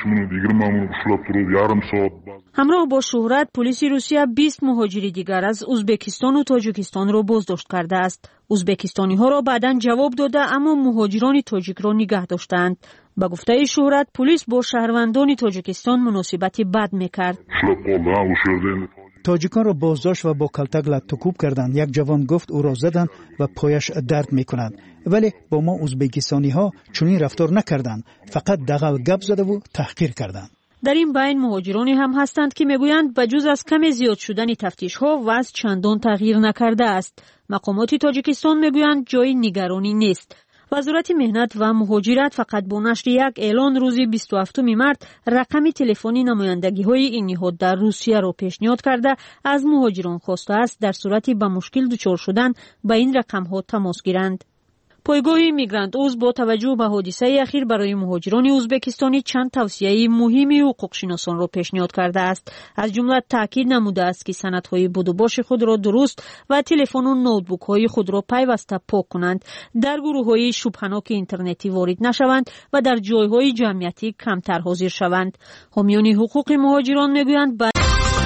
همراه با شهرت پلیس روسیه بیست مهاجر دیگر از ازبکستان و تاجیکستان را بازداشت کرده است. ازبکستانی ها را بعداً جواب داده اما مهاجران تاجیک را نگه داشتند. با گفته شهرت پلیس با شهروندان تاجیکستان مناسبت بد میکرد. تاجیکان را بازداشت و با کلتک لطوکوب کردند. یک جوان گفت او را زدند و پایش درد میکند. ولی با ما ازبکستانی ها چنین رفتار نکردند. فقط دغل گپ زده و تحقیر کردند. در این بین مهاجرانی هم هستند که میگویند بجز از کم زیاد شدن تفتیش ها وضع چندان تغییر نکرده است. مقامات تاجیکستان میگویند جای نگرانی نیست. وزارت مهنت و مهاجرت فقط با نشر یک اعلان روز بیست و هفتم مارس رقم تلفنی نمایندگی های این نهاد در روسیه را پیشنهاد کرده از مهاجران خواسته است در صورتی به مشکل دچار شدن به این رقم ها تماس گیرند. پایگاه میگرانت اوز با توجه به حادثه اخیر برای مهاجران ازبکستانی چند توصیه مهمی حقوق شناسان را پیشنهاد کرده است. از جمله تاکید نموده است که سندهای بود و باش خود را درست و تلفن و نوتبوک های خود را پیوسته پاک کنند، در گروه های شبهناک اینترنتی وارد نشوند و در جایهای جمعیتی کمتر حاضر شوند. حامیان حقوق مهاجران میگویند با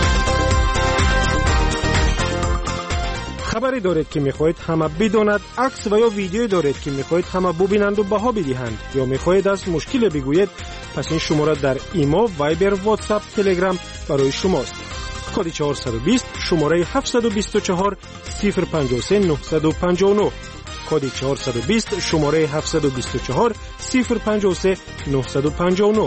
خبری دارید که میخواهید همه بداند، عکس و یا ویدیویی دارید که میخواهید همه ببینند و بها بدهند، یا میخواهید از مشکل بگویید، پس این شماره در ایما، وایبر، واتساپ، تلگرام برای شماست. کد چهارصد و بیست شماره هفتصد و بیست و چهار صفر پنجاه و سه نهصد و پنجاه و نه. کد چهارصد و بیست شماره هفتصد و بیست و چهار صفر پنجاه و سه نهصد و پنجاه و نه.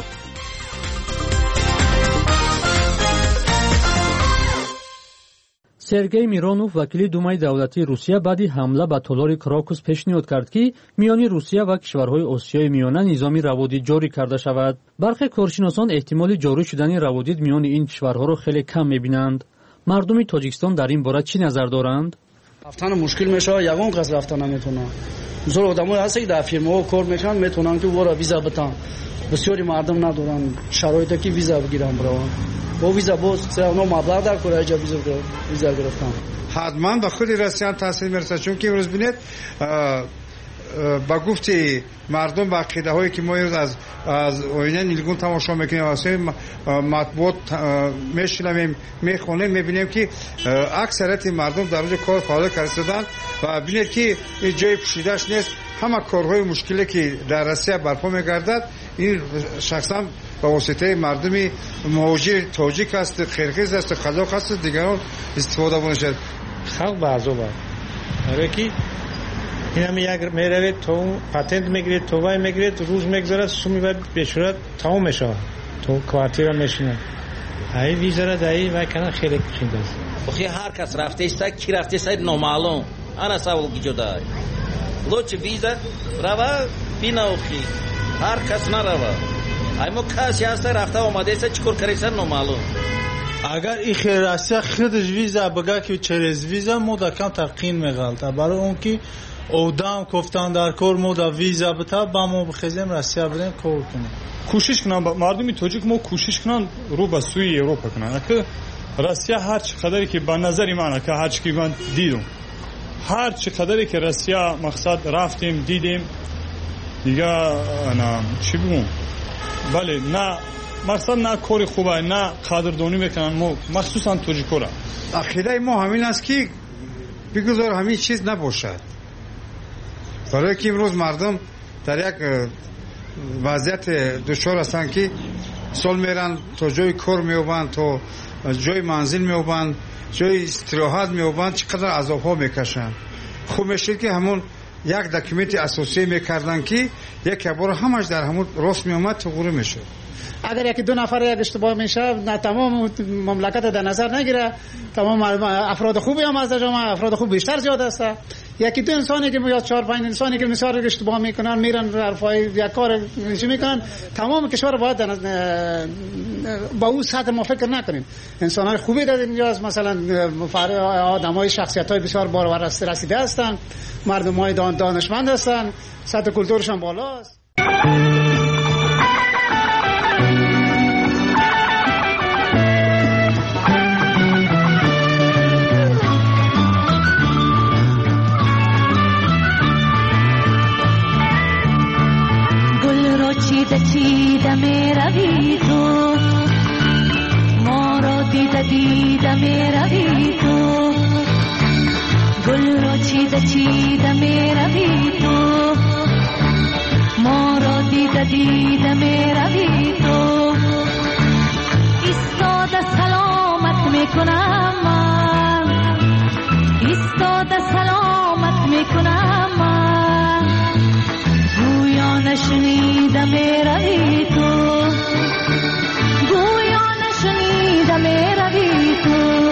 سرگей Миронов вакили Думаи давлатии Русия баъди ҳамла ба толори Крокус пешниҳод кард, ки миёни Русия ва кишварҳои Осиёи миёна низоми раводид ҷорӣ карда шавад. бархе коршиносон эҳтимоли ҷорӣ шудани раводид миёни ин кишварҳоро хеле кам мебинанд. мардуми тоҷикистон дар ин бора чӣ назар доранд? рафтан мушкил мешавад, ягон кас рафтан наметавонад. бисёр одамое ҳаст ки дар фирмаҳо кор мекунанд, метавонанд ки вора виза батан. бисёри мардум надоранд шароите ки виза бигиранд бированд. бо виза боз сеавно маблағ дар кора ҷа виза гирифтан. ҳатман ба худи расиян таъсир мерасад, чунки имрӯз бинед ба гуфти мардум ба ақидаҳое ки мо имрӯз аз аз оинаи нилгун тамошо мекунем, аз матбуот мешунавем, мехонем, мебинем ки аксарияти мардум дар оҷо кор фаъолият карданд ва бинед ки ин ҷои пӯшидаш нест. ҳама корҳои мушкиле ки дар Россия барпо мегардад, ин шахсан ба воситаи мардуми муҳоҷири тоҷик аст, қирғиз аст, қазоқ аст, дигарон истифода мешавад. халқ ба азоб аст. ҳарое ки инам як меравед то патент мегиред, то вай мегиред, рӯз мегзарад, суми вай бешурат тамом мешавад, то квартира мешинад. ай визара даи вай кана хеле кушида аст. охи ҳар кас рафтеста, ки рафтеста номаълум. ана савол ки ҷода лочи виза рава бина охи ҳар кас нарава. ай мо каси ҳаста рафта омадеста чӣ кор кареса номаълум. агар ихе Россия худаш виза бага ки через виза мо да кам тарқин меғалта барои он ки одам кофтан дар кор мо да виза бита ба мо бихезем Россия бидем кор кунем. кӯшиш кунам мардуми тоҷик мо кӯшиш кунам рӯ ба сӯи Европа кунам. ака Россия ҳар чӣ қадаре ки ба назари ман ака ҳар чӣ ки ман дидам ҳар чӣ қадаре ки Россия мақсад рафтем дидем дига ана чӣ бигӯм бале на мақсад на кори хуба на қадрдонӣ мекунанд мо махсусан тоҷикора. ақидаи мо ҳамин аст ки бигузор ҳамин чиз набошад. барое ки имрӯз мардум дар як вазъияте дучор ҳастанд ки сол меранд то ҷои кор меёбанд, то ҷои манзил меёбанд, ҷои истироҳат меёбанд, чӣ қадар азобҳо мекашанд. хуб мешид ки ҳамон як документи асосие мекарданд ки як бора ҳамаш дар ҳамон рост меомад туғурӣ мешуд. اگر یکی دو نفر یک اشتباه میشه نه تمام مملکت در نظر نگیره، تمام افراد خوبی هم از جامعه افراد خوب بیشتر زیاد است. یکی دو انسانی که یا چهار پنج انسانی که مثلا اشتباه میکنن میرن رفای یک کار چی میکنن، تمام کشور باید با اون سطح ما فکر نکنیم. انسان‌های خوبی در اینجا است، مثلا آدم‌های شخصیت‌های بسیار بالا رسیده هستند، مردم‌های دانشمند هستند، سطح کلتورشان بالاست. چیده چیده میروی تو، ما را دیده دیده میروی تو، گل را چیده چیده میروی تو، ما را دیده دیده میروی تو، ایستاده سلامت میکنم من، ایستاده سلامت میکنم من، گویا نشنیده میروی تو، گویا نشنیده میروی تو.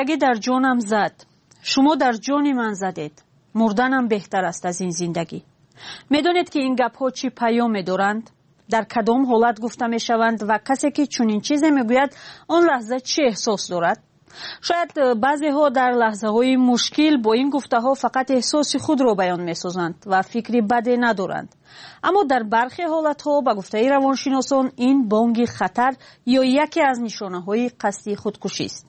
زندگی در جانم زد. شما در جان من زدید. مردنم بهتر است از این زندگی. میدونید که این گپ ها چی پیام دارند؟ در کدام حالت گفته می شوند و کسی که چنین چیزی میگوید آن لحظه چه احساس دارد؟ شاید بعضی ها در لحظه های مشکل با این گفته ها فقط احساس خود را بیان می سازند و فکری بدی ندارند. اما در برخی حالت ها به گفته روانشناسان این بانگ خطر یا یکی از نشانه های قصدی خودکشی است.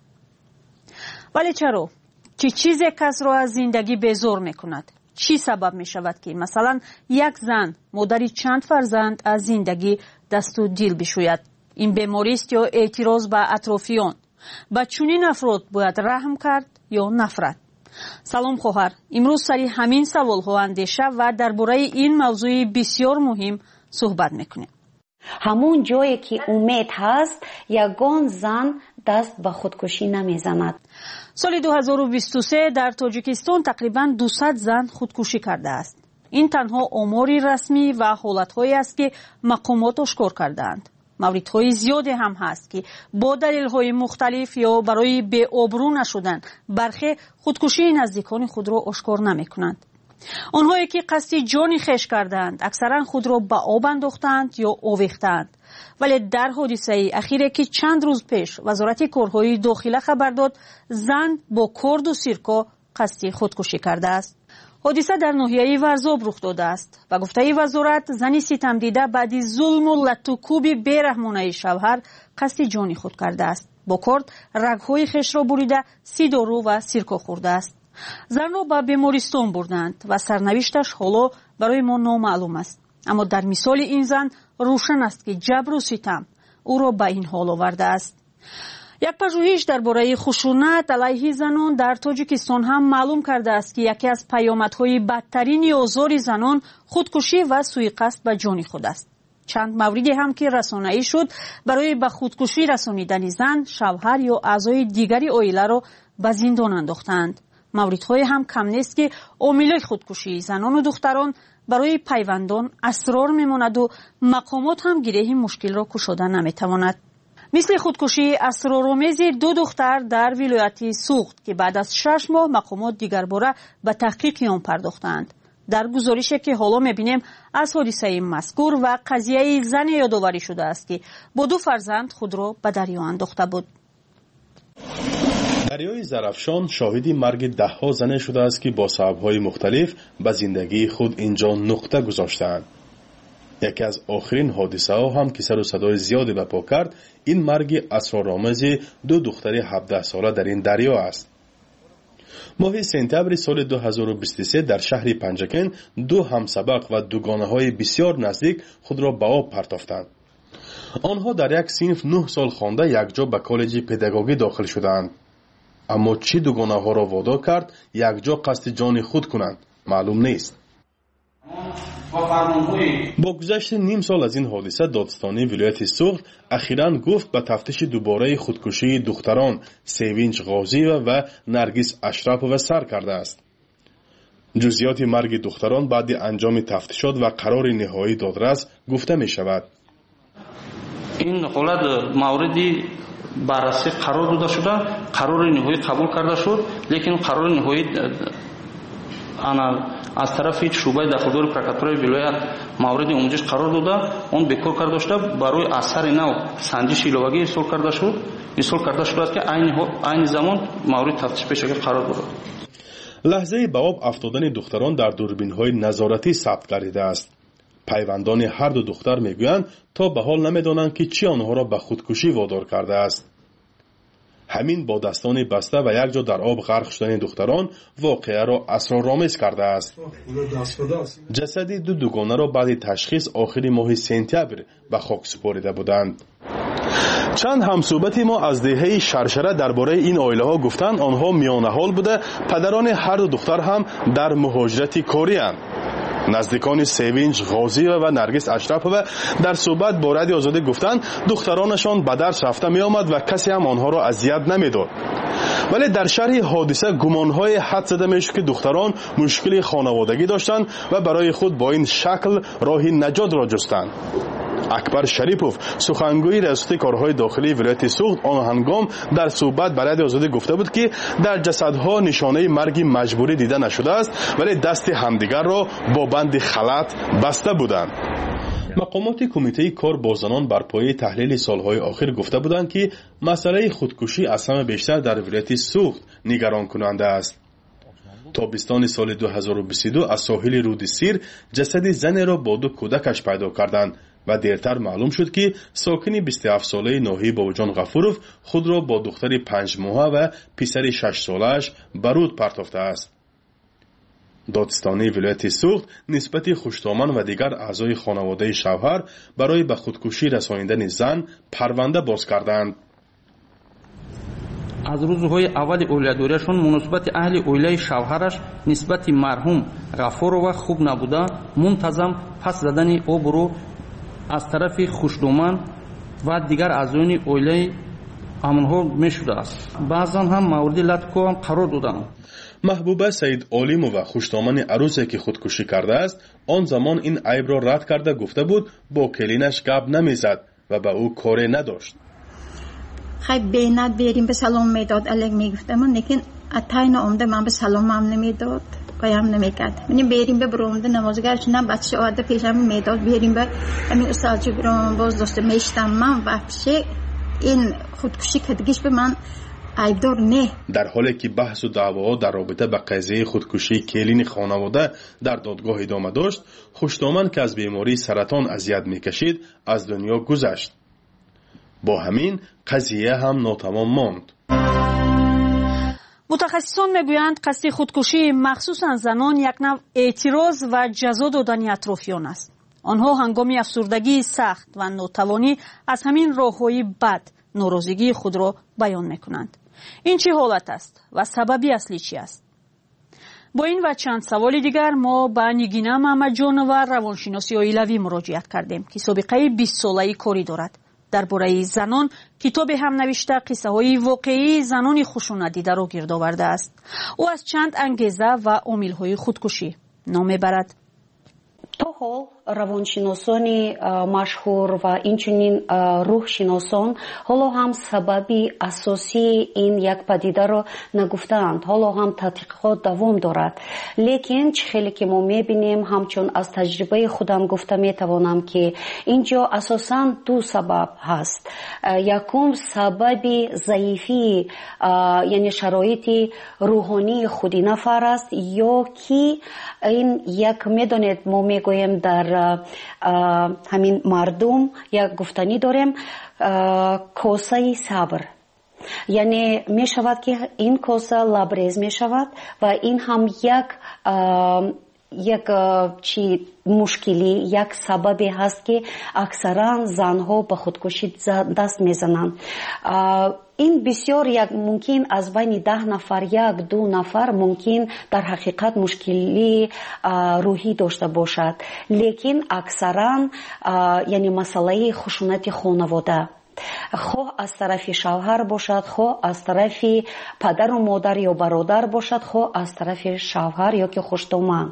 ولی چرا؟ چه چیزی کس را از زندگی بیزار می کند؟ چی سبب می شود که مثلا یک زن مادری چند فرزند از زندگی دست و دل بشوید؟ این بیماری است یا اعتراض به اطرافیان؟ به چنین افراد باید رحم کرد یا نفرت؟ سلام خواهر، امروز سری همین سوال ها اندیشه و درباره این موضوع بسیار مهم صحبت میکنیم. همون جایی که امید هست یگان زن دست به خودکشی نمیزند. سال دو هزار و بیست و سه در تاجیکستان تقریباً دویست زن خودکشی کرده است. این تنها آماری رسمی و حالت‌هایی است که مقامات اشکار کردند. موردهای زیادی هم هست که با دلیل‌های مختلف یا برای بی آبرو نشدن برخی خودکشی نزدیکان خود را اشکار نمی‌کنند. آنهایی که قصد جان خویش کردند اکثرا خود را به آب انداختند یا آویختند. ولی در حادثه اخیری که چند روز پیش وزارت کارهای داخله خبر داد زن با کارد و سیرکا قصد خودکشی کرده است. حادثه در ناحیه ورزاب رخ داده است. به گفته وزارت زنی ستم دیده بعد ظلم و لط و کوب بیرحمانه شوهر قصد جان خود کرده است. با کارد رگ‌های خویش را بریده سی دارو و سیرکا خورده است. زن را به بیمارستان بردند و سرنوشتش حالا برای ما نامعلوم است. اما در مثال این زن روشن است که جبر و ستم او را به این حال آورده است. یک پژوهش درباره خشونت علیه زنان در تاجیکستان هم معلوم کرده است که یکی از پیامدهای بدترین آزار زنان خودکشی و سوءقصد به جان خود است. چند موردی هم که رسانه‌ای شد برای به خودکشی رسانیدن زن، شوهر یا اعضای دیگری عائله را به زندان انداختند. موردهای هم کم نیست که عامل خودکشی زنان و دختران برای پیوندان اسرار میماند و مقامات هم گره مشکل را گشوده نمیتواند. مثل خودکشی اسرارآمیز دو دختر در ولایت سوخت که بعد از شش ماه مقامات دیگر باره به تحقیق آن پرداختند. در گزارشی که حالا میبینیم از حادثه مذکور و قضیه زن یادآوری شده است که با دو فرزند خود را به دریا انداخته بود. دریای زرافشان شاهدی مرگ ده ها زن شده است که با سبب‌های مختلف به زندگی خود اینجا نقطه گذاشتند. یکی از آخرین حادثه ها هم که سر و صدای زیادی برپا کرد این مرگ اسرارآمیز دو دختر هفده ساله در این دریا است. ماه سپتامبر سال دو هزار و بیست و سه در شهر پنجکن دو همسبق و دوگانه های بسیار نزدیک خود را به آب پرتافتند. آنها در یک صنف نه سال خوانده یکجا به کالج پداگوژی داخل شدند. اما چی دوگانه ها را وادار کرد یکجا قصد جان خود کنند معلوم نیست. با گذشت نیم سال از این حادثه دادستانی ولایت سوخت اخیراً گفت به تفتیش دوباره خودکشی دختران سیوینچ غازی و نرگس اشرفووا سر کرده است. جزئیات مرگ دختران بعد انجام تفتیشات و قرار نهایی دادرس گفته می شود. این حالت موردی بررسی قرار داده شده، قرار نهایی قبول کرده شد، لیکن قرار نهایی انا از طرف شعبه داخلدار پرکاتور ولایت مورد آموزش قرار داده اون بکار کرده شده برای اثر نو سنجش ایلوگی اصول کرده شد اصول کرده شده است که عین عین زمان مورد تفتیش پیش قرار داده. لحظه به آب افتادن دختران در دوربین‌های نظارتی ثبت گردیده است. پیوندان هر دو دختر میگویند تا به حال نمیدانند که چی آنها را به خودکشی وادار کرده است. همین با دستان بسته و یک جا در آب غرق شدن دختران واقعه را اسرارآمیز کرده است. جسد دو دوگانه را بعد تشخیص آخر ماه سپتامبر به خاک سپرده بودند. چند همصحبت ما از دهه شرشره درباره این عائله ها گفتند آنها میانه حال بوده پدران هر دو دختر هم در مهاجرت کاری اند. نزدیکان سیوینچ غازی و نرگس اشرفووا در صحبت با رادیو آزادی گفتند دخترانشان به درس رفته می آمد و کسی هم آنها را اذیت نمیداد. ولی در شرح حادثه گمانهای حد زده می شد که دختران مشکل خانوادگی داشتند و برای خود با این شکل راه نجات را جستند. اکبر شریپوف سخنگوی ریاست کارهای داخلی ولایت سوخت آن هنگام در صحبت با رادیو آزادی گفته بود که در جسدها نشانه مرگ مجبوری دیده نشده است ولی دست همدیگر را با بند خلط بسته بودند. مقامات کمیته کار با زنان بر پایه تحلیل سالهای آخر گفته بودند که مسئله خودکشی از همه بیشتر در ولایت سوخت نگران کننده است. تابستان سال دو هزار و بیست و دو از ساحل رود سیر جسد زنی را با دو کودکش پیدا کردند و دیرتر معلوم شد که ساکن بیست و هفت ساله ناحیه باوجان غفورов خود را با دختر پنج ماهه و پسر شش ساله‌اش برود پرتافته است. دادستانی ولایت سوخت نسبت خوشتامن و دیگر اعضای خانواده شوهر برای به خودکشی رسانیدن زن پرونده باز کردند. از روزهای اول اولیادوریشون مناسبت اهل اولیای شوهرش نسبت مرحوم غفورова خوب نبوده، منتظم پس زدن آب رو از طرف خوشدامن و دیگر اعضای اولیای آنها میشده است. بعضا هم مورد لطکو هم قرار دادند. محبوبه سید عالیمووا خوشدامن عروسی که خودکشی کرده است آن زمان این عیب را رد کرده گفته بود با کلینش گپ نمیزد و به او کاری نداشت. خیلی بینت بیاریم به سلام میداد الگ میگفتم لیکن اتاین اومده من به سلام هم نمیداد قایم نمیکرد. منیم بیاریم به برومده نمازگرش نه بچه آده پیشم میداد بیاریم به همین استاد برام باز داشته میشتم من وحشه این خودکشی کدگیش به من عیبدار نه. در حالی که بحث و دعوا در رابطه با قضیه خودکشی کلین خانواده در دادگاه ادامه داشت، خوشدامن که از بیماری سرطان اذیت میکشید از دنیا گذشت. با همین قضیه هم ناتمام ماند. متخصصان میگویند قصد خودکشی مخصوصا زنان یک نوع اعتراض و جزا دادن اطرافیان است. آنها هنگام افسردگی سخت و ناتوانی از همین راههای بد ناراضگی خود را بیان میکنند. این چه حالت است و سببی اصلی چی است؟ با این و چند سوال دیگر ما به نگینه محمد جان و روانشناسی عائلوی مراجعت کردیم که سابقه بیست ساله‌ای کاری دارد. درباره زنان کتاب هم نوشته قصه های واقعی زنان خشونت دیده را گرد آورده است. او از چند انگیزه و عامل های خودکشی نام میبرد. تا حال روانشناسان مشهور و اینچنین روحشناسان حالا هم سببی اساسی این یک پدیده را نگفتند. حالا هم تحقیقات دوام دارد. لیکن خیلی که ما میبینیم همچون از تجربه خودم گفته میتوانم که اینجا اساساً دو سبب هست. یکم سببی ضعیفی یعنی شرایط روحانی خودی نفر است یا که این یک میدانید ما میگویم در همین مردم یک گفتنی داریم کوسه صبر، یعنی می شود که این کوسه لبریز می شود و این هم یک یک چی مشکلی یک سببی هست که اکثرا زنها به خودکشی دست میزنند. این بسیار یک ممکن از بین ده نفر یک دو نفر ممکن در حقیقت مشکلی روحی داشته باشد، لیکن اکثرا یعنی مسئله خشونت خانواده خواه از طرف شوهر باشد، خواه از طرف پدر و مادر یا برادر باشد، خواه از طرف شوهر یا که خوشدامن.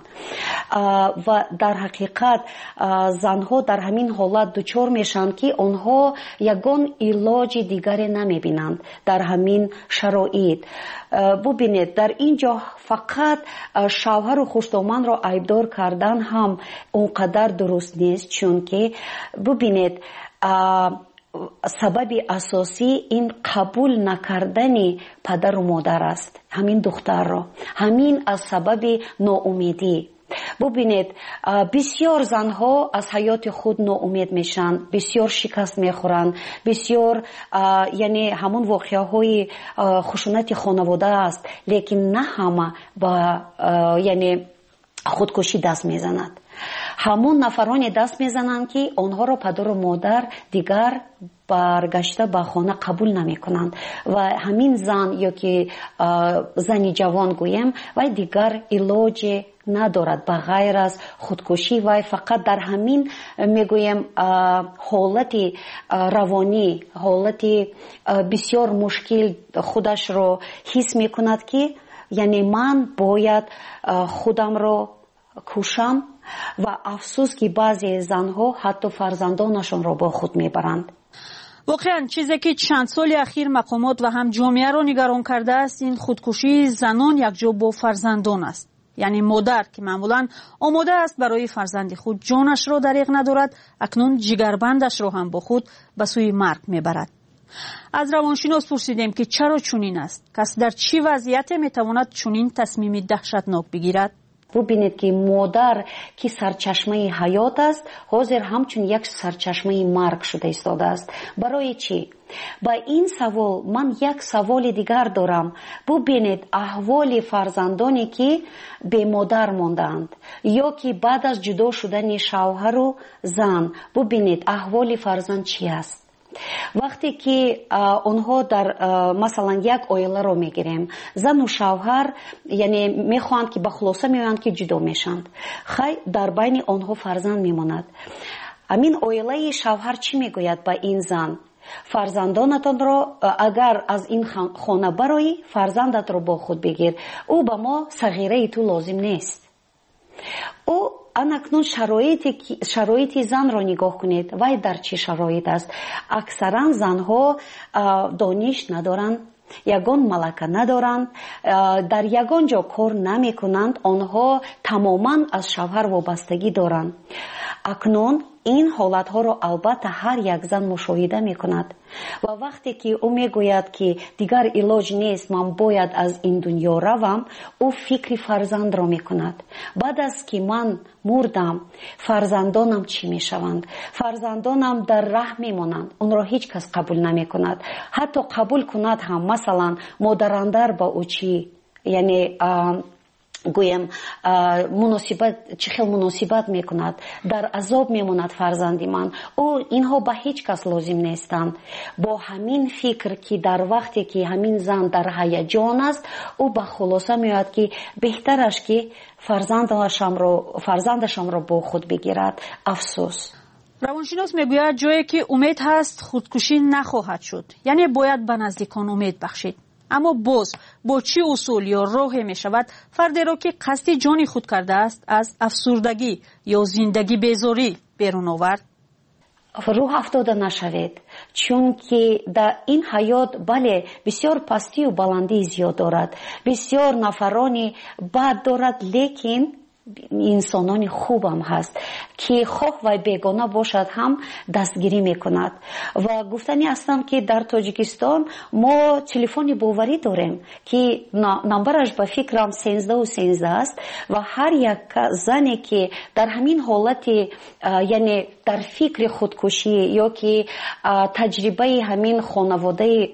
و در حقیقت زنها در همین حالت دچار میشن که آنها یگان علاج دیگری نمیبینند در همین شرایط. ببینید در اینجا فقط شوهر و خوشدامن را عیبدار کردن هم اونقدر درست نیست، چون که ببینید سبب اساسی این قبول نکردن پدر و مادر است، همین دختر را، همین از سبب ناامیدی. ببینید بسیار زنها از حیات خود ناامید میشن، بسیار شکست میخورن، بسیار یعنی همون واقعه های خشونت خانواده است، لیکن نه همه با یعنی خودکشی دست میزند. همون نفرانی دست میزنند که آنها را پدر و مادر دیگر برگشته به خانه قبول نمی کنند و همین زن یا که زنی جوان گویم و دیگر علاج ندارد به غیر از خودکشی و فقط در همین میگویم حالت روانی، حالت بسیار مشکل خودش رو حس میکند که یعنی من باید خودم رو کشم و افسوس که بعضی زنها حتی فرزندانشان را با خود میبرند. واقعا چیزی که چند سال اخیر مقامات و هم جامعه را نگران کرده است این خودکشی زنان یکجا با فرزندان است. یعنی مادر که معمولا آماده است برای فرزند خود جانش را دریغ ندارد، اکنون جگربندش را هم با خود به سوی مرگ میبرد. از روانشناس پرسیدیم که چرا چنین است؟ کس در چی وضعیت میتواند چنین تصمیم دهشتناک بگیرد؟ ببینید که مادر که سرچشمه حیات است حاضر همچون یک سرچشمه مرگ شده ایستاده است. برای چی؟ با این سوال من یک سوال دیگر دارم. ببینید احوال فرزندانی که به مادر ماندند یا که بعد از جدا شدن شوهر و زن، ببینید احوال فرزند چی است. وقتی که اونها در مثلا یک اویله رو میگیریم، زن و شوهر یعنی میخواهند که به خلاصه میگویند که جدا میشند، خیلی در بین آنها فرزند میماند. امین اویله شوهر چی میگوید با این زن؟ فرزندانتان را اگر از این خانه برای فرزندت رو با خود بگیر، او به ما صغیره تو لازم نیست. او انکنون شرایطی شرایطی زن را نگاه کنید، وای در چه شرایط است. اکثرا زنها دانش ندارند، یگان ملکه ندارند، در یگان جا کار نمی کنند، آنها تماما از شوهر وابستگی دارند. اکنون این حالت ها را البته هر یک زن مشاهده می کند و وقتی که او می گوید که دیگر علاج نیست، من باید از این دنیا روم، او فکر فرزند را می کند. بعد از که من مردم فرزندانم چی می شوند؟ فرزندانم در ره می مانند، اون را هیچ کس قبول نمی کند. حتی قبول کند هم مثلا مادراندر با او چی یعنی گویم مناسبت چه خیلی مناسبت میکند، در عذاب میماند فرزندی من. او اینها به هیچ کس لازم نیستند. با همین فکر که در وقتی که همین زن در هیجان است، او به خلاصه میاد که بهترش که فرزندشم رو فرزندشم رو با خود بگیرد. افسوس. روانشناس میگوید جایی که امید هست خودکشی نخواهد شد، یعنی باید به نزدیکان امید بخشید. اما باز با چی اصول یا راه می شود فردی را که قصد جان خود کرده است از افسردگی یا زندگی بیزاری بیرون آورد؟ روح افتاده نشوید، چون که در این حیات بله بسیار پستی و بلندی زیاد دارد، بسیار نفرانی بد دارد، لیکن انسانان خوب هم هست که خواه و بیگانه باشد هم دستگیری میکند. و گفتنی هستم که در تاجیکستان ما تلفن باوری داریم که نمبرش به فکرم سیزده و سیزده است و هر یک زنی که در همین حالت یعنی در فکر خودکشی یا که تجربه همین خانواده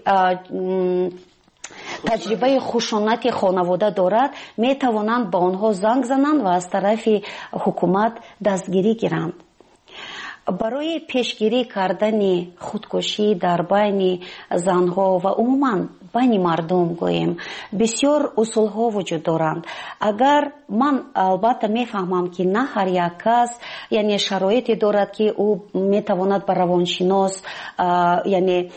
تجربه خشونت خانواده دارد، می توانند با آنها زنگ زنند و از طرف حکومت دستگیری گیرند. برای پیشگیری کردن خودکشی در بین زنها و عموما بین مردم گویم بسیار اصول ها وجود دارند. اگر من البته میفهمم که نه هر یک کس یعنی شرایطی دارد که او میتواند به روانشناس یعنی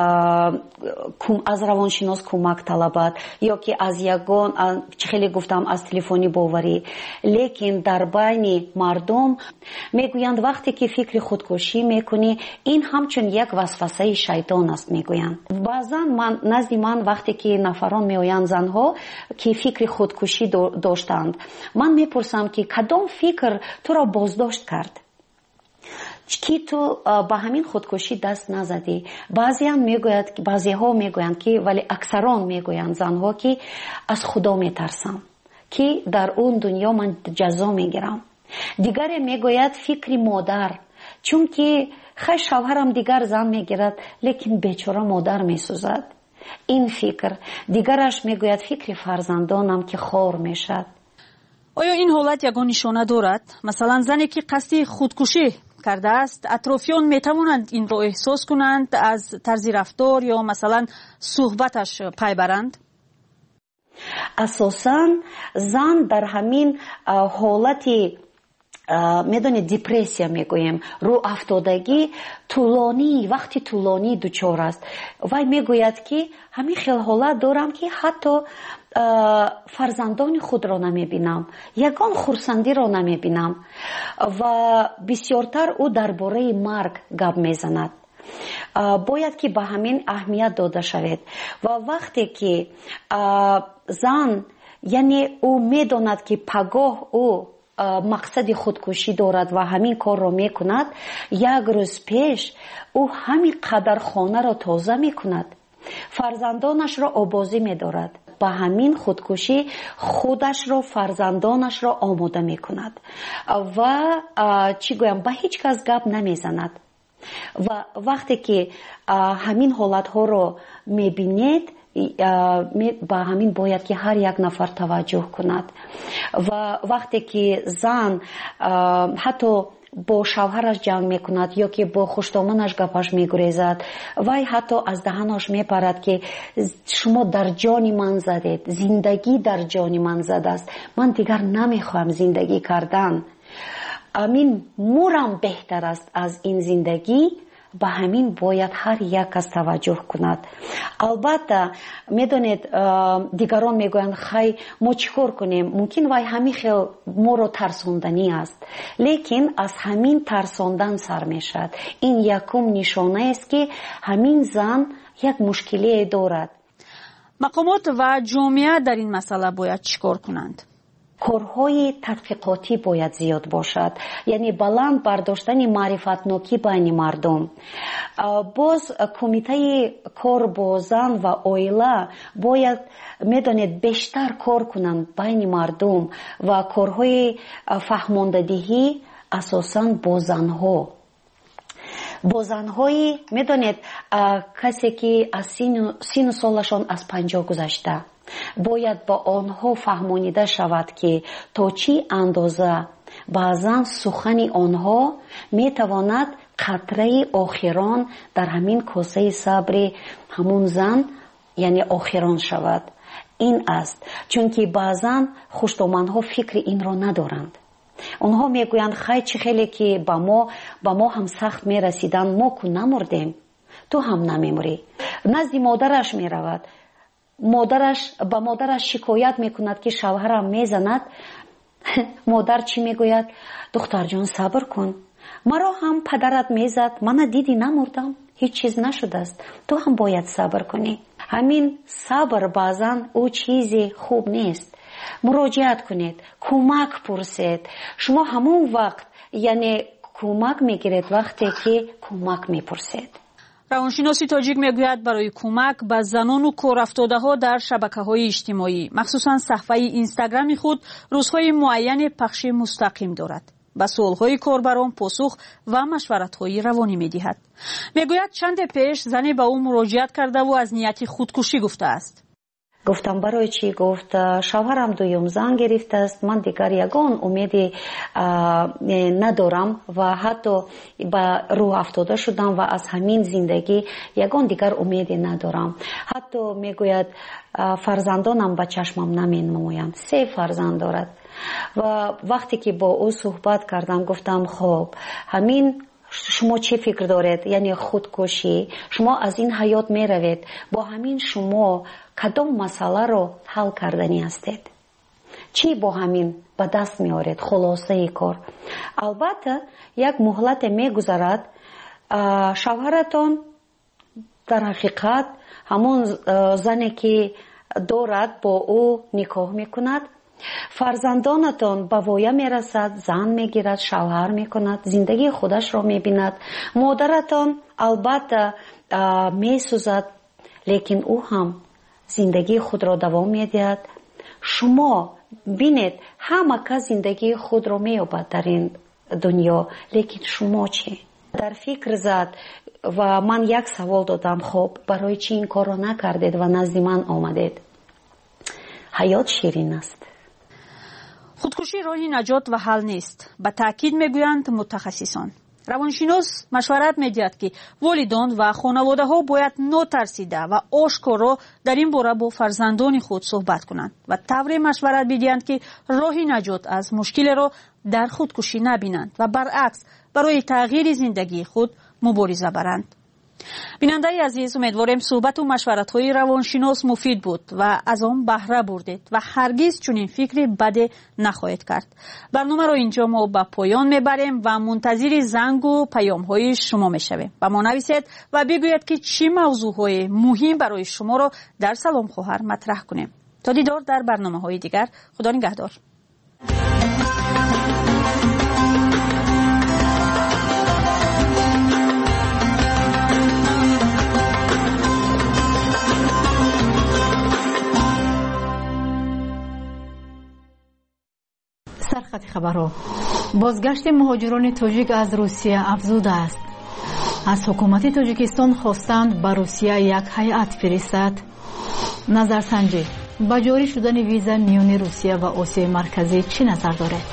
از روانشناس کمک طلبد یا که از یگان خیلی گفتم از تلفنی باوری، لیکن در بین مردم میگویند وقتی که فکر خودکشی میکنی این همچون یک وسوسه شیطان است میگویند. بعضا من نزد من وقتی که نفران میآیند زنها که فکر خودکشی داشتند، من میپرسم که کدام فکر تو را بازداشت کرد که تو با همین خودکشی دست نزدی؟ بعضی هم میگوید بعضی ها میگویند که ولی اکثران میگویند زنها که از خدا میترسم که در اون دنیا من جزا میگیرم. دیگر میگوید فکر مادر، چون که خیلی شوهرم دیگر زن میگیرد لیکن بیچاره مادر میسوزد. این فکر. دیگرش میگوید فکر فرزندانم که خار میشد. آیا این حالت یگان نشانه دارد؟ مثلا زنی که قصد خودکشی کرده است، اطرافیان میتوانند این رو احساس کنند از طرز رفتار یا مثلا صحبتش پی برند؟ اساساً زن در همین حالتی медонед депрессия мегӯем, рӯ афтодагӣ тӯлонӣ, вақти тӯлонӣ дучор аст. Вай мегӯяд ки ҳамин хел ҳолат дорам ки ҳатто фарзандони худро намебинам, ягон хурсандиро намебинам ва бисёртар ӯ дар бораи марг гап мезанад. бояд ки ба ҳамин аҳамият дода шавед. Ва вақте ки зан, яъне ӯ медонад ки пагоҳ ӯ мақсади худкушӣ дорад ва ҳамин корро мекунад, як рӯз пеш ӯ ҳамин қадар хонаро тоза мекунад, фарзандонашро обозӣ медорад, ба ҳамин худкушӣ худашро, фарзандонашро омода мекунад ва чӣ гӯям, ба ҳеҷ кас гап намезанад. ва вақте ки ҳамин ҳолатҳоро мебинед, ба ҳамин бояд ки ҳар як нафар таваҷҷӯҳ кунад. ва вақте ки зан ҳатто бо шавҳараш ҷанг мекунад ё ки бо хуштоманаш гапаш мегурезад, вай ҳатто аз таҳанаш мепарад ки шумо дар ҷони ман задед, зиндагӣ дар ҷони ман задааст, ман дигар намехоҳам зиндагӣ кардан, амин мурам беҳтар аст аз ин зиндагӣ. ба ҳамин бояд ҳар як кас таваҷҷӯҳ кунад. албатта медонед, дигарон мегӯянд хай мо чӣ кор кунем, мумкин вай ҳамин хел моро тарсонданӣ аст, лекин аз ҳамин тарсондан сар мешавад. ин якум нишонаест ки ҳамин зан як мушкилие дорад. мақомот ва ҷомеа дар ин масъала бояд чӣ кор кунанд? корҳои тадқиқотӣ бояд зиёд бошад, яъне баланд бардоштани маърифатнокӣ байни мардум. боз кумитаи кор бо зан ва оила бояд, медонед, бештар кор кунанд байни мардум ва корҳои фаҳмондадиҳӣ асосан бо занҳо. бо занҳои, медонед, касе ки аз сину солашон аз панҷоҳ гузашта, бояд ба онҳо фаҳмонида шавад ки то чӣ андоза баъзан сухани онҳо метавонад қатраи охирон дар ҳамин косаи сабри ҳамун зан, яъне охирон шавад. ин аст, чунки баъзан хуштоманҳо фикри инро надоранд. онҳо мегӯянд хай чӣ хеле ки ба мо ба мо ҳам сахт мерасиданд, мо ку намурдем, ту ҳам намемурӣ. назди модараш меравад, модараш ба модараш шикоят мекунад ки шавҳарам мезанад. модар чӣ мегӯяд? духтарҷон, сабр кун, маро ҳам падарат мезад, мана диди намурдам, ҳеҷ чиз нашудааст, ту ҳам бояд сабр кунӣ. ҳамин сабр баъзан ӯ чизи хуб нест. муроҷиат кунед, кӯмак пурсед. шумо ҳамон вақт, яъне кӯмак мегиред вақте ки кӯмак мепурсед. равоншиноси тоҷик мегӯяд барои кӯмак ба занону корафтодаҳо дар шабакаҳои иҷтимоӣ, махсусан саҳфаи инстаграми худ рӯзҳои муайяне пахши мустақим дорад. ба суолҳои корбарон посух ва машваратҳои равонӣ медиҳад. мегӯяд чанде пеш зане ба ӯ муроҷиат кардаву аз нияти худкушӣ гуфтааст. гуфтам барои чӣ? гуфт шавҳарам дуюм зан гирифтааст, ман дигар ягон умеди надорам ва ҳатто ба рӯҳ афтода шудам ва аз ҳамин зиндагӣ ягон дигар умеди надорам. ҳатто мегӯяд фарзандонам ба чашмам наменамоянд. се фарзанд дорад. ва вақте ки бо ӯ суҳбат кардам, гуфтам хоб, ҳамин шумо чӣ фикр доред, яъне худкушӣ, шумо аз ин ҳаёт меравед, бо ҳамин шумо кадом масъаларо ҳал кардани ҳастед? чӣ бо ҳамин ба даст меоред? хулосаи кор. албатта як муҳлате мегузарад, шавҳаратон дар ҳақиқат ҳамон зане ки дорад бо ӯ никоҳ мекунад, фарзандонатон ба воя мерасад, зан мегирад, шавҳар мекунад, зиндагии худашро мебинад. модаратон албатта месӯзад, лекин ӯ ҳам зиндагии худро давом медиҳад. шумо бинед, ҳама кас зиндагии худро меёбад дар ин дунё, лекин шумо чӣ? дар фикр зад ва ман як савол додам, хоб, барои чӣ ин корро накардед ва назди ман омадед? ҳаёт ширин аст. худкушӣ роҳи наҷот ва ҳал нест, ба таъкид мегӯянд мутахассисон. равоншинос машварат медиҳад ки волидон ва хонаводаҳо бояд нотарсида ва ошкоро дар ин бора бо фарзандони худ суҳбат кунанд ва тавре машварат бидиҳанд ки роҳи наҷот аз мушкилеро дар худкушӣ набинанд ва баръакс барои тағйири зиндагии худ мубориза баранд. бинандаи азиз, умедворем суҳбату машваратҳои равоншинос муфид буд ва аз он баҳра бурдед ва ҳаргиз чунин фикри баде нахоҳед кард. барномаро инҷо мо ба поён мебарем ва мунтазири зангу паёмҳои шумо мешавем. ба мо нависед ва бигӯед ки чӣ мавзӯъҳои муҳим барои шуморо дар Салом хоҳар матраҳ кунем. то дидор дар барномаҳои дигар. худо нигаҳдор. سرخط خبرها. بازگشت مهاجران تاجیک از روسیه افزوده است. از حکومت تاجیکستان خواستند به روسیه یک هیئت فرستد. نظرسنجی با جاری شدن ویزا میان روسیه و آسیای مرکزی چی نظر دارد؟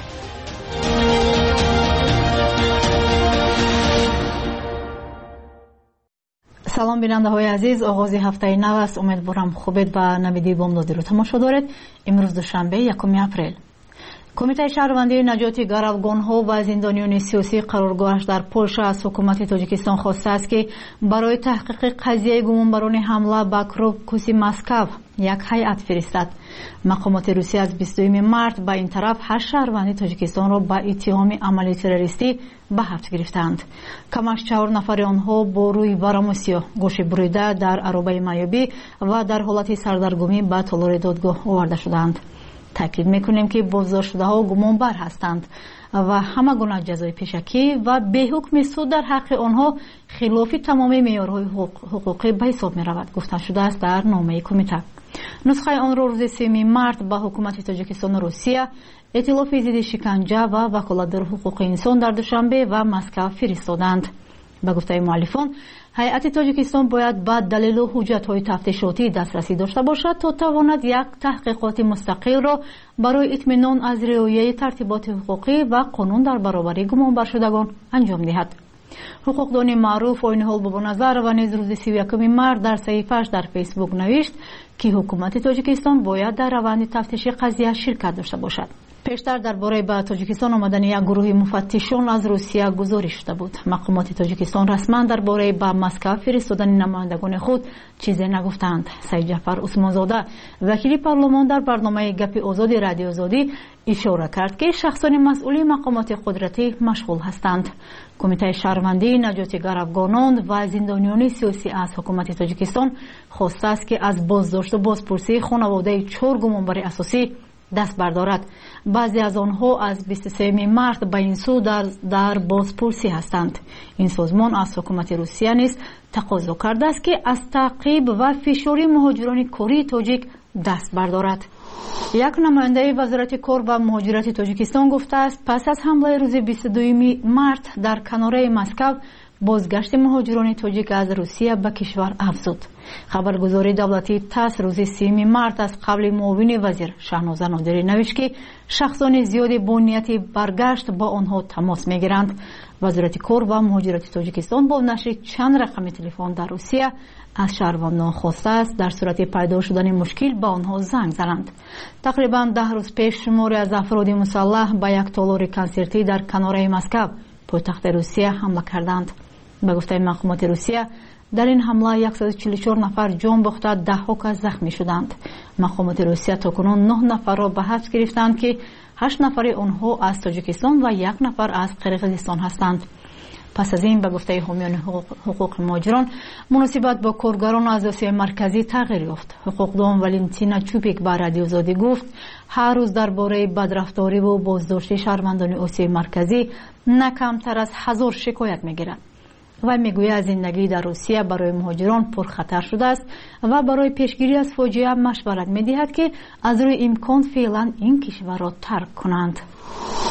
سلام بیننده های عزیز، آغاز هفته نو است. امیدوارم خوبید و نویدی بامدادی رو تماشا دارید. امروز دوشنبه یکم اپریل. کمیته شهروندی نجات گروگان‌ها و زندانیان سیاسی قرارگاهش در پولشا از حکومت تاجیکستان خواسته است که برای تحقیق قضیه گمانبران حمله به کروبکوسی مسکو یک هیئت فرستد. مقامات روسیه از بیست و دوم مارس به این طرف هشت شهروندی تاجیکستان را به اتهام عمل تروریستی به حبس گرفتند. کم از چهار نفر آنها با روی ورم سیاه، گوش بریده در عربه معیوبی و در حالت سردرگمی به تالار دادگاه آورده شدند. تاکید میکنیم که بازداشت شده ها گمانبر هستند و همه گونه جزای پیشکی و به حکم سود در حق آنها خلاف تمام معیارهای حقوقی به حساب می رود، گفته شده است در نامه کمیته. نسخه آن را روز سوم مارس به حکومت تاجیکستان و روسیه، ائتلاف ضد شکنجه و وکالتدار حقوق انسان در دوشنبه و مسکو فرستادند. به گفته مؤلفان، هیئت تاجیکستان باید با دلیل و حجت‌های تفتیشاتی دسترسی داشته باشد تا تواند یک تحقیقات مستقل را برای اطمینان از رعایت ترتیبات حقوقی و قانون در برابر گمانبر شدگان انجام دهد. حقوقدان معروف آین‌حال بابانظر و نیز روز سی و یکم مارس در صحیفه‌اش در فیسبوک نوشت که حکومت تاجیکستان باید در روند تفتیش قضیه شرکت داشته باشد. پیشتر درباره به تاجیکستان آمدن یک گروه مفتشان از روسیه گزارش شده بود. مقامات تاجیکستان رسما درباره به مسکو فرستادن نمایندگان خود چیزی نگفتند. سید جعفر عثمانزاده، وکیل پارلمان، در برنامه گپ آزادی رادیو آزادی اشاره کرد که شخصان مسئول مقامات قدرتی مشغول هستند. کمیته شهروندی نجات گروگانان و زندانیان سیاسی از حکومت تاجیکستان خواسته است که از بازداشت و بازپرسی خانواده چهار گمانبر اساسی دست بردارد. بعضی از آنها از بیست و سوم مارس به این سو در, در بازپرسی هستند. این سازمان از حکومت روسیه نیز تقاضا کرده است که از تعقیب و فشار مهاجران کاری تاجیک دست بردارد. یک نماینده وزارت کار و مهاجرت تاجیکستان گفته است پس از حمله روز بیست و دوم مارس در کناره مسکو بازگشت مهاجران تاجیک از روسیه به کشور افزود. خبرگزاری دولتی تاس روز سوم مارس از قبل معاون وزیر شهناز نادری نوشت که شخصان زیادی با نیت برگشت با آنها تماس میگیرند. وزارت کار و مهاجرت تاجیکستان با نشر چند رقم تلفن در روسیه از شهروندان خواسته است در صورت پیدا شدن مشکل با آنها زنگ زنند. تقریبا ده روز پیش شماری از افراد مسلح به یک تالار کنسرتی در کناره مسکو پایتخت روسیه حمله کردند. به گفته مقامات روسیه در این حمله صد و چهل و چهار نفر جان باخته، ده ها کس زخمی شدند. مقامات روسیه تاکنون نه نفر را به حبس گرفتند که هشت نفر آنها از تاجیکستان و یک نفر از قرقیزستان هستند. پس از این به گفته حامیان حقوق, حقوق مهاجران مناسبت با کارگران از آسیای مرکزی تغییر یافت. حقوقدان ولنتینا چوپیک به رادیو آزادی گفت هر روز درباره بدرفتاری و بازداشت شهروندان آسیای مرکزی نه کمتر از هزار شکایت میگیرد. و میگوید زندگی در روسیه برای مهاجران پرخطر شده است و برای پیشگیری از فاجعه مشورت میدهد که از روی امکان فعلا این کشور را ترک کنند.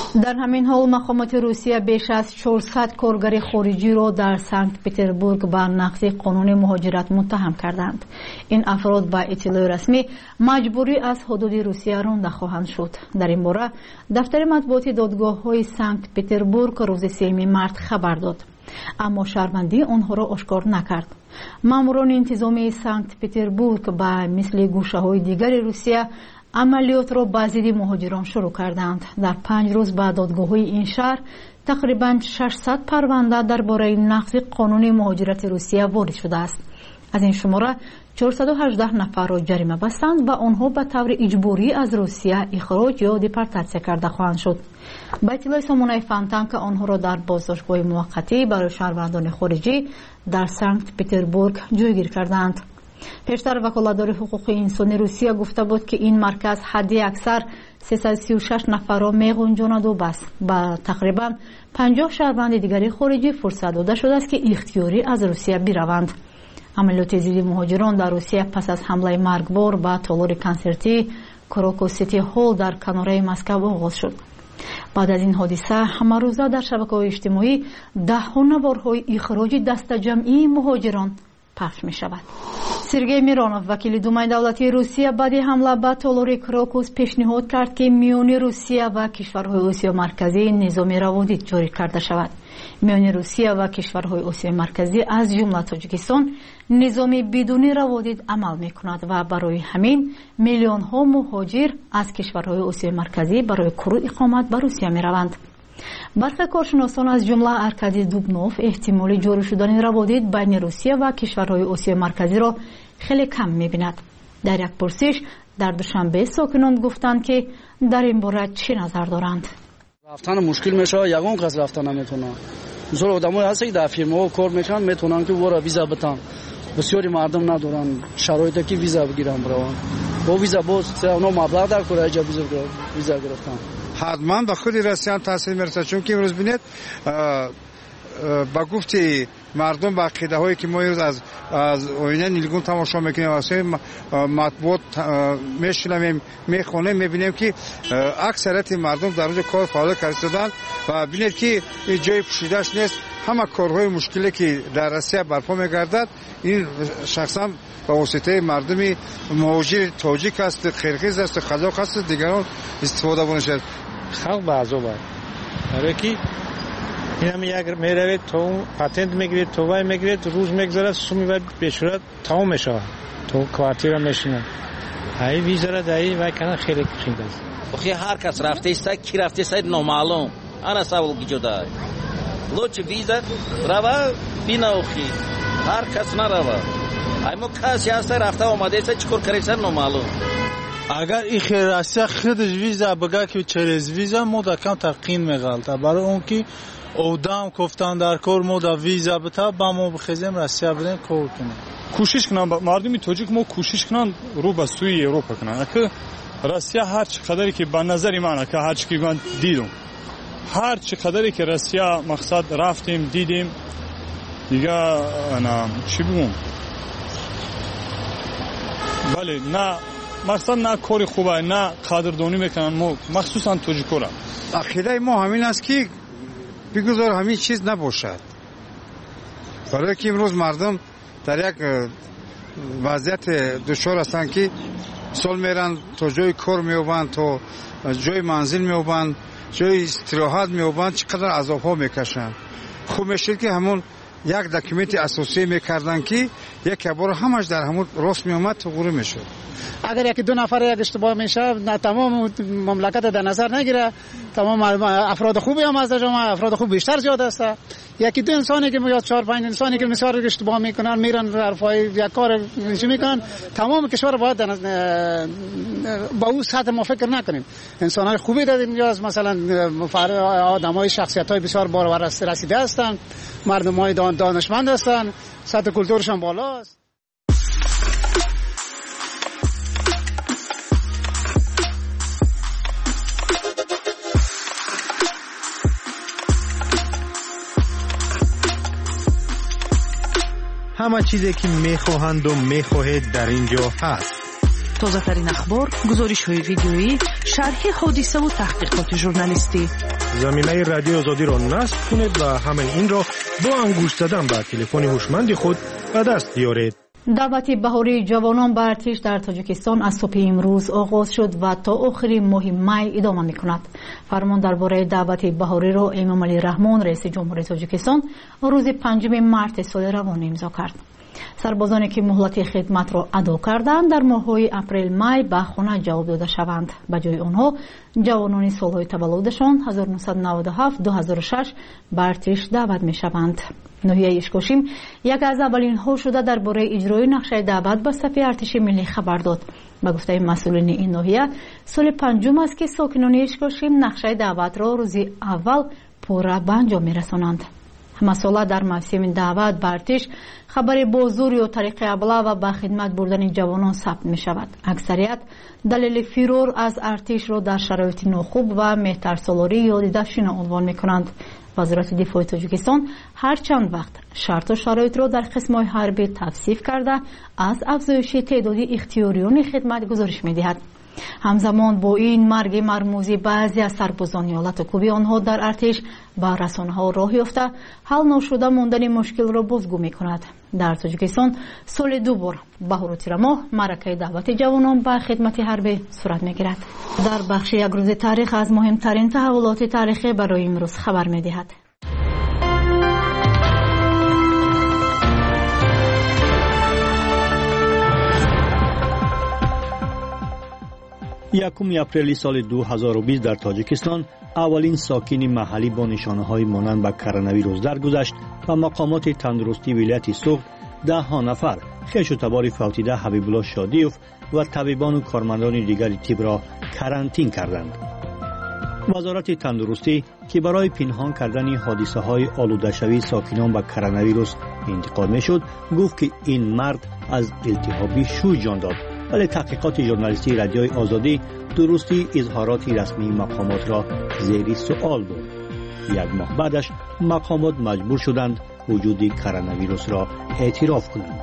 در همین حال مقامات روسیه بیش از چهارصد کارگر خارجی را در سنت پترزبورگ به نقض قانون مهاجرت متهم کردند. این افراد با اطلاع رسمی مجبوری از حدود روسیه رانده خواهند شد. در این باره دفتر مطبوعاتی دادگاه‌های سنت پترزبورگ روز سوم مارس خبر داد، اما شهروندی آنها را آشکار نکرد. ماموران انتظامی سنت پترزبورگ با مثل گوشه‌های دیگر روسیه عملیات را به ضد مهاجران شروع کردند. در پنج روز بعد دادگاه‌های این شهر تقریباً ششصد پرونده درباره نقض قانون مهاجرت روسیه وارد شده است. از این شماره چهارصد و هجده نفر را جریمه بستند و آنها به طور اجباری از روسیه اخراج یا دیپورتاسیون کرده خواهند شد. با اطلاع سامانه فانتان که آنها را در بازداشتگاه موقتی برای شهروندان خارجی در سنت پترزبورگ جایگیر کردند. پیشتر وکالتدار حقوق انسانی روسیه گفته بود که این مرکز حدی اکثر سیصد و سی و شش نفر را میگنجاند و بس با تقریبا پنجاه شهروند دیگری خارجی فرصت داده شده است که اختیاری از روسیه بروند. عملیات ضد مهاجران در روسیه پس از حمله مرگبار به تالار کنسرتی کراکوس سیتی هال در کناره مسکو آغاز شد. بعد از این حادثه همه روزه در شبکه‌های اجتماعی ده‌ها نوارهای اخراج دست جمعی مهاجران پخش می شود. سرگئی میرانوف وکیل دومای دولتی روسیه بعد حمله به تالار کراکوس پیشنهاد کرد که میان روسیه و کشورهای آسیا مرکزی نظام روادید جاری کرده شود. میان روسیه و کشورهای آسیا مرکزی از جمله تاجیکستان نظام بدون روادید عمل می کند و برای همین میلیون ها مهاجر از کشورهای آسیا مرکزی برای کرد اقامت به روسیه می روند. برخی کارشناسان از جمله ارکادی دوبنوف احتمال جاری شدن روابط بین روسیه و کشورهای آسیا مرکزی را خیلی کم می‌بیند. در یک پرسش در دوشنبه ساکنان گفتند که در این باره چه نظر دارند. رفتن مشکل میشه، یگان کس رفتن نمیتونه. مثلا آدمایی هست که در فیرم‌ها کار میکنن میتونن که ورا ویزا بدن. بسیاری مردم ندارن شرایطی که ویزا بگیرن برای با ویزا باز اونا مبلغ در کره جا ویزا گرفتن. حتما به خود روسیه هم تاثیر میرسه، چون که امروز ببینید با گفتی مردم با عقیده هایی که ما از از آینه نیلگون تماشا میکنیم واسه مطبوعات میشنویم میخونیم میبینیم که اکثریت مردم در اونجا کار فعالیت کردن و ببینید که جای پوشیده‌اش نیست. همه کارهای مشکلی که در روسیه برپا میگردد این شخصا با واسطه مردمی مهاجر تاجیک است، قرقیز است، قزاق است، دیگران استفاده می‌کنند. خلق بعضا باید برای که این هم یک میروید تو پاتنت میگیرید، تو وای میگیرید، روز میگذارد، سومی باید بشورت تمام میشه، تو کوارتیر میشینه های ویزا را دایی وای کنه خیلی خیلی است. بخی هر کس رفته است کی رفته است نامعلوم انا سوال کی جدا لوچ ویزا روا بینا اخی هر کس نروا اما کسی هست رفته آمده است چیکار کردن نامعلوم. اگر این خیراسی خودش ویزا بگه که چرز ویزا مودا کم تقین میغلطه برای اون که اودام گفتن در کار مودا ویزا بتا با ما بخیزیم روسیه بریم کار کنیم. کوشش کنن مردمی تاجیک ما کوشش کنن رو به سوی اروپا کنن که روسیه هر چقدری که به نظر من که هر چی من دیدم هر چقدری که روسیه مقصد رفتیم دیدیم دیگه انا چی بگم بله نه مقصد نه کاری خوبه نه قدردانی میکنن ما مخصوصا تاجیکا را. عقیده ما همین است که بگذار همین چیز نباشد، برای که امروز مردم در یک وضعیت دشوار هستند که سال میرن تا جای کار میوبند، تا جای منزل میوبند، جای استراحت میوبند، چقدر عذاب ها میکشند. خوب میشه که همون یک داکیومنت اساسی میکردن که یک بار همش در همون راست میومد تو غوره میشد. اگر یکی دو نفر یک اشتباه میشه تمام مملکت در نظر نگیره، تمام افراد خوبی هم از جامعه افراد خوب بیشتر زیاد است. یکی دو انسانی که یا چهار پنج انسانی که بسیار اشتباه میکنن میرن حرفای یک کار چی میکنن، تمام کشور باید با اون سطح ما فکر نکنیم. انسانای خوبی دادیم یا مثلا آدمای شخصیتای بسیار باور رسیده هستن، مردمای دانشمند هستن، سطح کلتورشان بالاست. همه چیزی که میخواهند و میخواهید در اینجا هست. تازه ترین اخبار، گزارش های ویدیویی، شرح حادثه و تحقیقات ژورنالیستی. زمینه رادیو آزادی را نصب کنید و همین این را با انگشت زدن به تلفن هوشمند خود به دست بیارید. دعوت بهاری جوانان به ارتش در تاجیکستان از صبح امروز آغاز شد و تا آخر ماه می ادامه می‌کند. فرمان درباره دعوت بهاری را امام علی رحمان رئیس جمهوری تاجیکستان روز پنجم مارس سال روان امضا کرد. سربازانی که مهلت خدمت را ادا کردند در ماه‌های اپریل می به خانه جواب داده شوند. به جای آنها جوانان سالهای تولدشان هزار و نهصد و نود و هفت دو هزار و شش به ارتش دعوت می‌شوند. ناحیه اشکاشیم یک از اولین ها شده درباره اجرای نقشه دعوت به صف ارتش ملی خبر داد. به گفته مسئولین این ناحیه سال پنجم است که ساکنان اشکاشیم نقشه دعوت را روز اول پورا به انجام می‌رسانند. مسئله در موسم دعوت به ارتش خبر بازور یا طریق ابلاغ و به خدمت بردن جوانان ثبت می شود. اکثریت دلیل فرار از ارتش را در شرایط ناخوب و مهترسالاری یا دیدشون عنوان می کنند. وزارت دفاع تاجیکستان هر چند وقت شرط و شرایط را در قسم‌های حربی توصیف کرده از افزایش تعداد اختیاریان خدمت گزارش می دهد. همزمان با این مرگ مرموزی بعضی از سربازان ایالت کوبی آنها در ارتش با رسانه‌ها راه یافته حل نشده ماندن مشکل را بازگو می‌کند. در تاجیکستان سال دو بار بهار و تیر ماه معرکه دعوت جوانان به خدمت حربی صورت می‌گیرد. در بخش یک روز تاریخ از مهمترین تحولات تاریخی برای امروز خبر می‌دهد. یکم اپریل سال دو هزار و بیست در تاجیکستان اولین ساکن محلی با نشانه‌های مانند به کرونا ویروس درگذشت و مقامات تندرستی ولایت سوخت ده ها نفر خویش و تبار فوتیده حبیب الله شادیوف و طبیبان و کارمندان دیگر طب را کرانتین کردند. وزارت تندرستی که برای پنهان کردن حادثه‌های آلوده‌شوی ساکنان به کرونا ویروس انتقاد می‌شد گفت که این مرد از التهاب شوی جان داد. ولی تحقیقات ژورنالیستی رادیوی آزادی درستی اظهارات رسمی مقامات را زیر سوال برد. یک ماه بعدش مقامات مجبور شدند وجود کرونا ویروس را اعتراف کنند.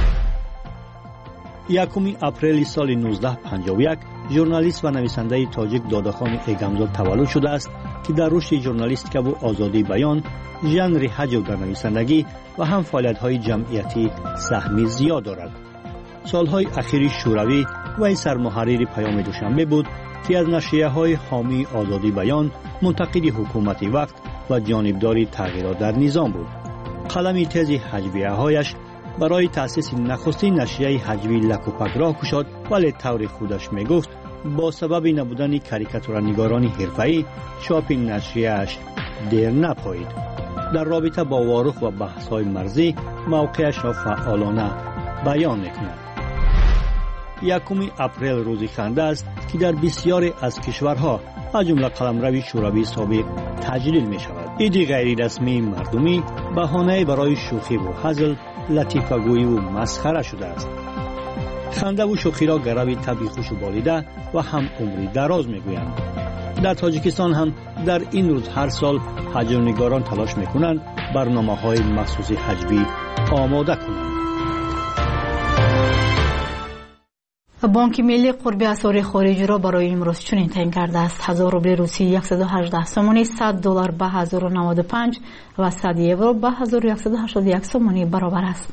یکم اپریل سال نوزده پنجاه و یک ژورنالیست و نویسنده تاجیک دادخان ایگمزاد تولد شده است که در رشد ژورنالیستیک و آزادی بیان، ژانر حجو در نویسندگی و هم فعالیت‌های جمعیتی سهمی زیاد دارد. سالهای اخیر شوروی و سرمحرر پیام دوشنبه بود که از نشریه‌های حامی آزادی بیان، منتقد حکومت وقت و جانبدار تغییرات در نظام بود. قلم تیز حجویه‌هایش برای تأسیس نخستین نشریه حجوی لکوپک راه گشاد، ولی طور خودش میگفت با سبب نبودن کاریکاتورنگاران حرفه‌ای چاپ نشریه‌اش دیر نپایید. در رابطه با وارخ و بحث‌های مرزی موقعش را فعالانه بیان می‌کند. یکم اپریل روزی خنده است که در بسیاری از کشورها از جمله قلمرو شوروی سابق تجلیل می شود. ایدی غیر رسمی مردمی بهانه برای شوخی و هزل، لطیفه گویی و مسخره شده است. خنده و شوخی را گروی طبیعی خوش و بالیده و هم عمری دراز می گویند. در تاجیکستان هم در این روز هر سال حجونگاران تلاش می کنند برنامه های مخصوص حجوی آماده کنند. بانک ملی قرب اسعار خارجی را برای امروز چنین تعیین کرده است: هزار روبل روسی صد و هجده سومانی، صد دلار به هزار و نود و پنج و صد یورو به هزار و صد و هشتاد و یک سومانی برابر است.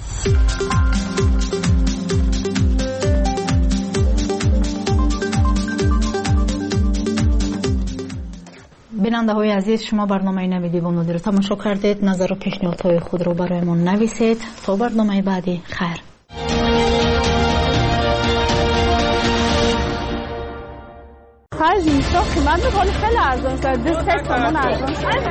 بیننده های عزیز، شما برنامه نویدی با مدیر تماشا کردید. نظر و پیشنهادهای خود را برایمان نویسید. تا برنامه بعدی، خیر. خرج اینستا قیمت میکنه خیلی ارزان شد. دسته سامان ارزان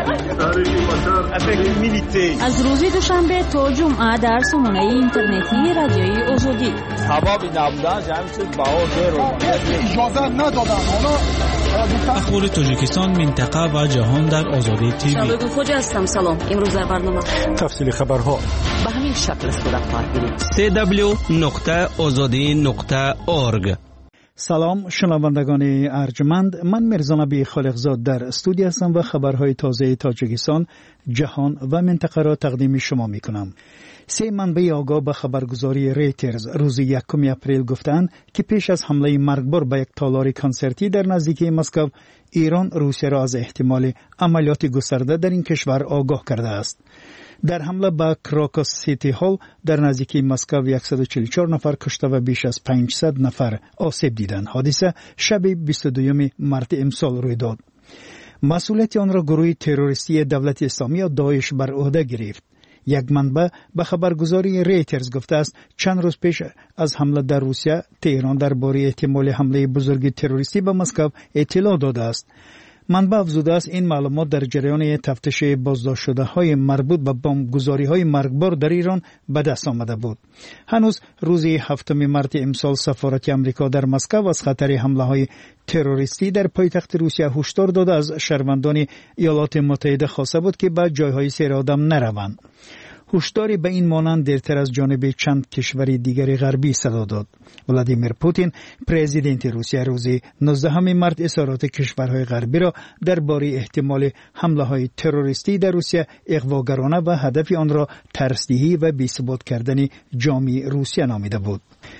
از روز دوشنبه تا جمعه در سامانه اینترنتی رادیوی آزادی. سبب نبودن جمعیت بها زیر اجازه ندادن. اخبار تاجیکستان، منطقه و جهان در آزادی تیوی. شبگو خوجا هستم. سلام. امروز در برنامه تفصیل خبرها به همین شکل است. در پارگیری سی دبلیو نقطه آزادی نقطه اورگ. سلام شنوندگان ارجمند، من مرزا نبی خالقزاد در استودیو هستم و خبرهای تازه تاجیکستان، جهان و منطقه را تقدیم شما می کنم. سه منبع آگاه به خبرگزاری ریترز روز یکم اپریل گفتند که پیش از حمله مرگبار به یک تالار کنسرتی در نزدیکی مسکو، ایران روسیه را از احتمال عملیات گسترده در این کشور آگاه کرده است. در حمله به کراکوس سیتی هال در نزدیکی مسکو صد و چهل و چهار نفر کشته و بیش از پانصد نفر آسیب دیدند. حادثه شب بیست و دوم مارت امسال روی داد. مسئولیت آن را گروه تروریستی دولت اسلامی یا داعش بر عهده گرفت. یک منبع به خبرگزاری ریترز گفته است چند روز پیش از حمله در روسیه، تهران درباره احتمال حمله بزرگ تروریستی به مسکو اطلاع داده است. منبع افزوده است این معلومات در جریان تفتیش بازداشت شده های مربوط به بمبگذاری های مرگبار در ایران به دست آمده بود. هنوز روز هفتم مارت امسال سفارت آمریکا در مسکو از خطر حمله های تروریستی در پایتخت روسیه هشدار داده از شهروندان ایالات متحده خواسته بود که به جایهای سیر آدم نروند. هشداری به این مانند دیرتر از جانب چند کشور دیگر غربی صدا داد. ولادیمیر پوتین پرزیدنت روسیه روز نوزدهم مارت اظهارات کشورهای غربی را درباره احتمال حمله های تروریستی در روسیه اغواگرانه و هدف آن را ترسدهی و بی‌ثبات کردن جامعه روسیه نامیده بود.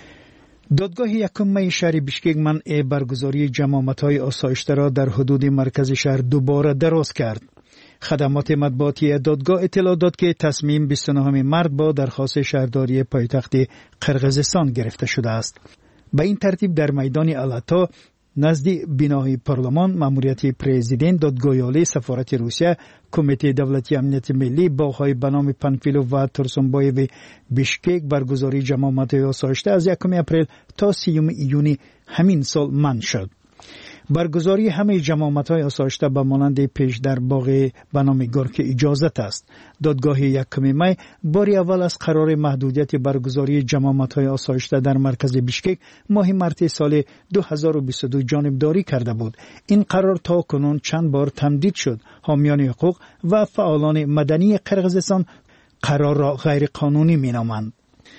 دادگاه یکم می شهر بیشکک منع برگزاری جماعت‌های آسایشته را در حدود مرکز شهر دوباره دراز کرد. خدمات مطبوعاتی دادگاه اطلاع داد که تصمیم بیست و نهم مارت با درخواست شهرداری پایتخت قرقیزستان گرفته شده است. به این ترتیب در میدان الاتا نزدیک بنای پارلمان ماموریت پرزیدنت، دادگاه عالی، سفارت روسیه، کمیته دولتی امنیت ملی، باغ‌های به نام پانفیلو و تورسنبایو بیشکک برگزاری جماعت‌های آسایشته از یکم اپریل تا سیوم ایونی همین سال منع شد. برگزاری همه جماعت‌های آسایشته به مانند پیش در باغ به نام گورک اجازت است. دادگاه یکم می باری اول از قرار محدودیت برگزاری جماعت‌های آسایشته در مرکز بیشکک ماه مارت سال دو هزار و بیست و دو جانبداری کرده بود. این قرار تا کنون چند بار تمدید شد. حامیان حقوق و فعالان مدنی قرقیزستان قرار را غیر قانونی مینامند.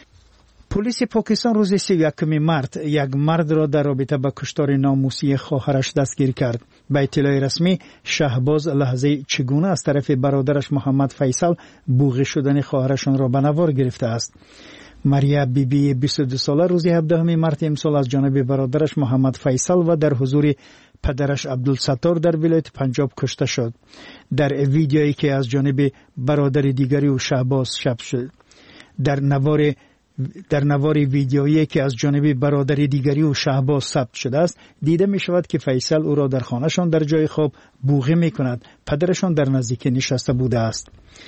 پلیس پاکستان روز سی و یکم مارت یک مرد را در رابطه با کشتار ناموسی خواهرش دستگیر کرد. به اطلاع رسمی شهباز لحظه چگونه از طرف برادرش محمد فیصل بوغی شدن خواهرشان را به نوار گرفته است. مریا بی بی بیست و دو ساله روز هفدهم مارت امسال از جانب برادرش محمد فیصل و در حضور پدرش عبدالستار در ولایت پنجاب کشته شد. در ویدیویی که از جانب برادر دیگری و شهباز ثبت شد، در نوار در نوار ویدیویی که از جانب برادر دیگری و شهباز ثبت شده است دیده می شود که فیصل او را در خانهشان در جای خواب بوغی می کند. پدرشان در نزدیکی نشسته بوده است.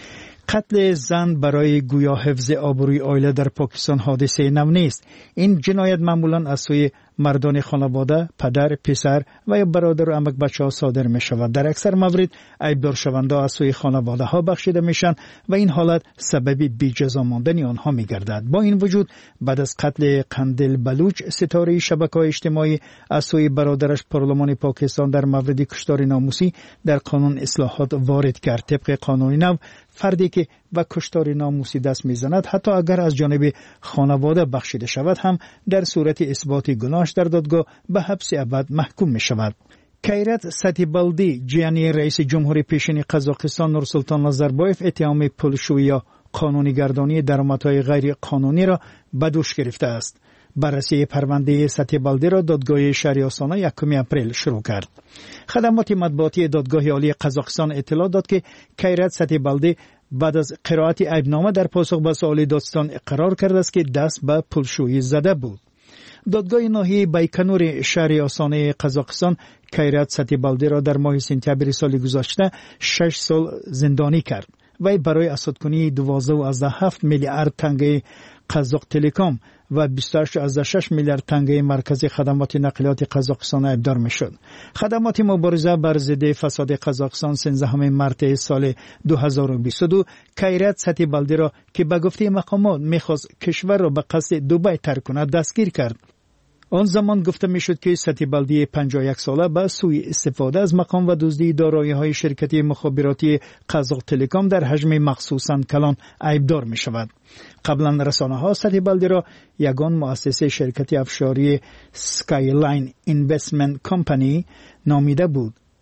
قتل زن برای گویا حفظ آبروی عائله در پاکستان حادثه نو نیست. این جنایت معمولا از سوی مردان خانواده، پدر، پسر و یا برادر و عمک بچه ها صادر می شود. در اکثر موارد عیبدار شونده از سوی خانواده ها بخشیده می شوند و این حالت سبب بی جزا ماندن آنها می گردد. با این وجود بعد از قتل قندیل بلوچ، ستاره شبکه‌های اجتماعی از سوی برادرش، پارلمان پاکستان در مورد کشتار ناموسی در قانون اصلاحات وارد کرد. طبق قانون نو فردی که به کشتار ناموسی دست میزند حتی اگر از جانب خانواده بخشیده شود هم در صورت اثبات گناهش در دادگاه به حبس ابد محکوم می شود. کیرت ستیبالدی جیانی رئیس جمهور پیشین قزاقستان نورسلطان نظربایف اتهام پولشویی یا قانونیگردانی درآمدهای غیر قانونی را به دوش گرفته است. بررسی پرونده ستیبالدی را دادگاه شهری آستانه یکم اپریل شروع کرد. خدمات مطبوعاتی دادگاه عالی قزاقستان اطلاع داد که کیرت ستیبالدی بعد از قرائت عیبنامه در پاسخ به سوال دادستان اقرار کرده است که دست به پولشویی زده بود. دادگاه ناحیه بیکنور شهر آستانه قزاقستان کیرت ستیبالدی را در ماه سپتامبر سال گذشته شش سال زندانی کرد. وی برای اسدکنی دوازده و هفت میلیارد تنگه قزاق تلکام و بیست و هشت و شش میلیارد تنگه مرکز خدمات نقلیات قزاقستان ایبدار میشد. خدمات مبارزه بر ضد فساد قزاقستان سیزدهم مارت سال دو هزار و بیست و دو کیرت ستیبالدی را که به گفته مقامات میخواست کشور را به قصد دوبای ترک کند دستگیر کرد. آن زمان گفته میشد که ستیبالدی پنجاه و یک ساله به سوی استفاده از مقام و دزدی دارایی‌های شرکت مخابراتی قزاق تلکام در حجم مخصوصاً کلان ایبدار می شود. قبلا رسانه‌ها ستیبالدی را یگان مؤسسه شرکت افشاری سکایلاین اینوستمنت کمپانی نامیده بود.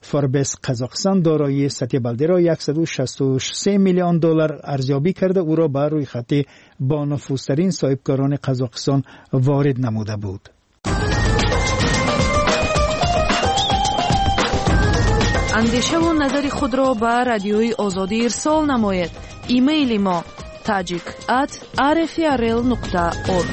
فوربس قزاقستان دارایی سطح بلده را صد و شصت و سه میلیون دلار ارزیابی کرده او را بر روی خط با نفوذترین صاحبکاران قزاقستان وارد نموده بود. اندیشه و نظر خود را به رادیوی آزادی ارسال نمایید. ایمیل ما تاجیک ات آر اف ای ار ال نقطه اورگ.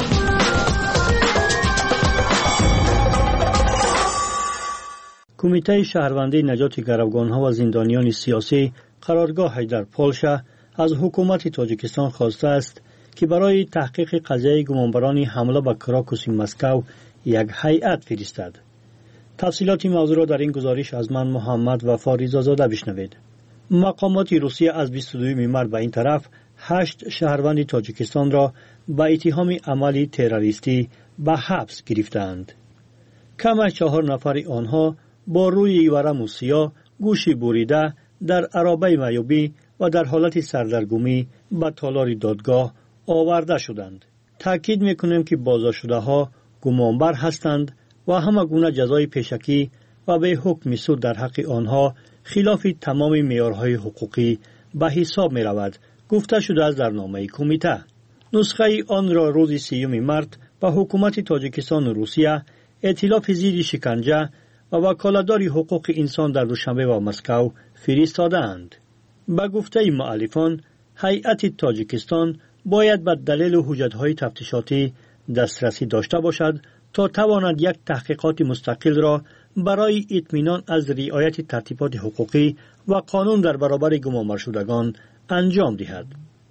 کمیته شهروندی نجات گروگانها و زندانیان سیاسی قرارگاهش در پولشا از حکومت تاجیکستان خواسته است که برای تحقیق قضیه گمانبران حمله به کراکوس مسکو یک هیئت فرستد. تفصیلات موضوع را در این گزارش از من محمد وفا رضازاده بشنوید. مقامات روسیه از بیست و دوم مارس به این طرف هشت شهروند تاجیکستان را به اتهام عمل تروریستی به حبس گرفتند. کم از چهار نفر آنها با روی ورم سیاه، گوشی بریده، در عربه معیوبی و در حالت سردرگمی به تالار دادگاه آورده شدند. تاکید میکنیم که بازداشت ها گمانبر هستند و همه گونه جزای پیشکی و به حکم سود در حق آنها خلاف تمام معیارهای حقوقی به حساب می رود، گفته شده است در نامه کمیته. نسخه آن را روز سیوم مارس به حکومت تاجیکستان و روسیه، ائتلاف ضد شکنجه و وکالتدار حقوق انسان در دوشنبه و مسکو فرستادند. به گفته مؤلفان، هیئت تاجیکستان باید به دلیل و حجت‌های تفتیشاتی دسترسی داشته باشد تا تواند یک تحقیقات مستقل را برای اطمینان از رعایت ترتیبات حقوقی و قانون در برابر گمانبر شدگان انجام دهد.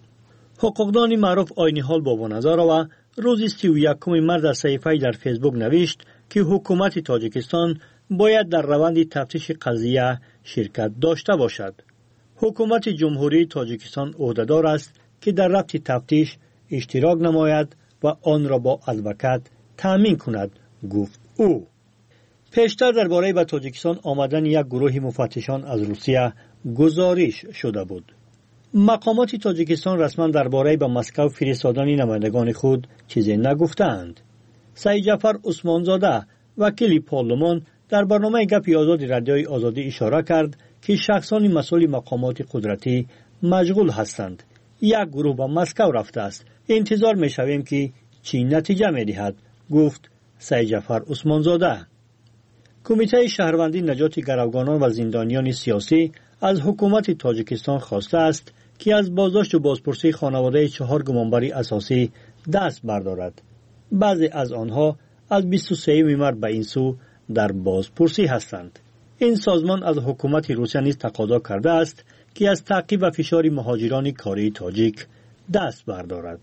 حقوقدان معروف آینی‌حال بابانظارова روز سی و یکم مارس در صحیفه‌ای در فیسبوک نوشت که حکومت تاجیکستان باید در روند تفتیش قضیه شرکت داشته باشد. حکومت جمهوری تاجیکستان عهده‌دار است که در ربط تفتیش اشتراک نماید و آن را با ادوکات تامین کند، گفت او. پیشتر درباره به تاجیکستان آمدن یک گروه مفتشان از روسیه گزارش شده بود. مقامات تاجیکستان رسما درباره به مسکو فرستادن نمایندگان خود چیزی نگفتند. سعید جعفر عثمانزاده وکیل پارلمان در برنامه گپ آزاد رادیوی آزادی اشاره کرد که شخصان مسئول مقامات قدرتی مشغول هستند. یک گروه به مسکو رفته است. انتظار می‌شویم که چی نتیجه می‌دهد، گفت سعید جعفر عثمانزاده. کمیته شهروندی نجات گروگانان و زندانیان سیاسی از حکومت تاجیکستان خواسته است که از بازداشت و بازپرسی خانواده چهار گمانبر اساسی دست بردارد. بعضی از آنها از بیست و سوم مارس به این سو در بازپرسی هستند. این سازمان از حکومت روسیه نیز تقاضا کرده است که از تعقیب و فشار مهاجران کاری تاجیک دست بردارد.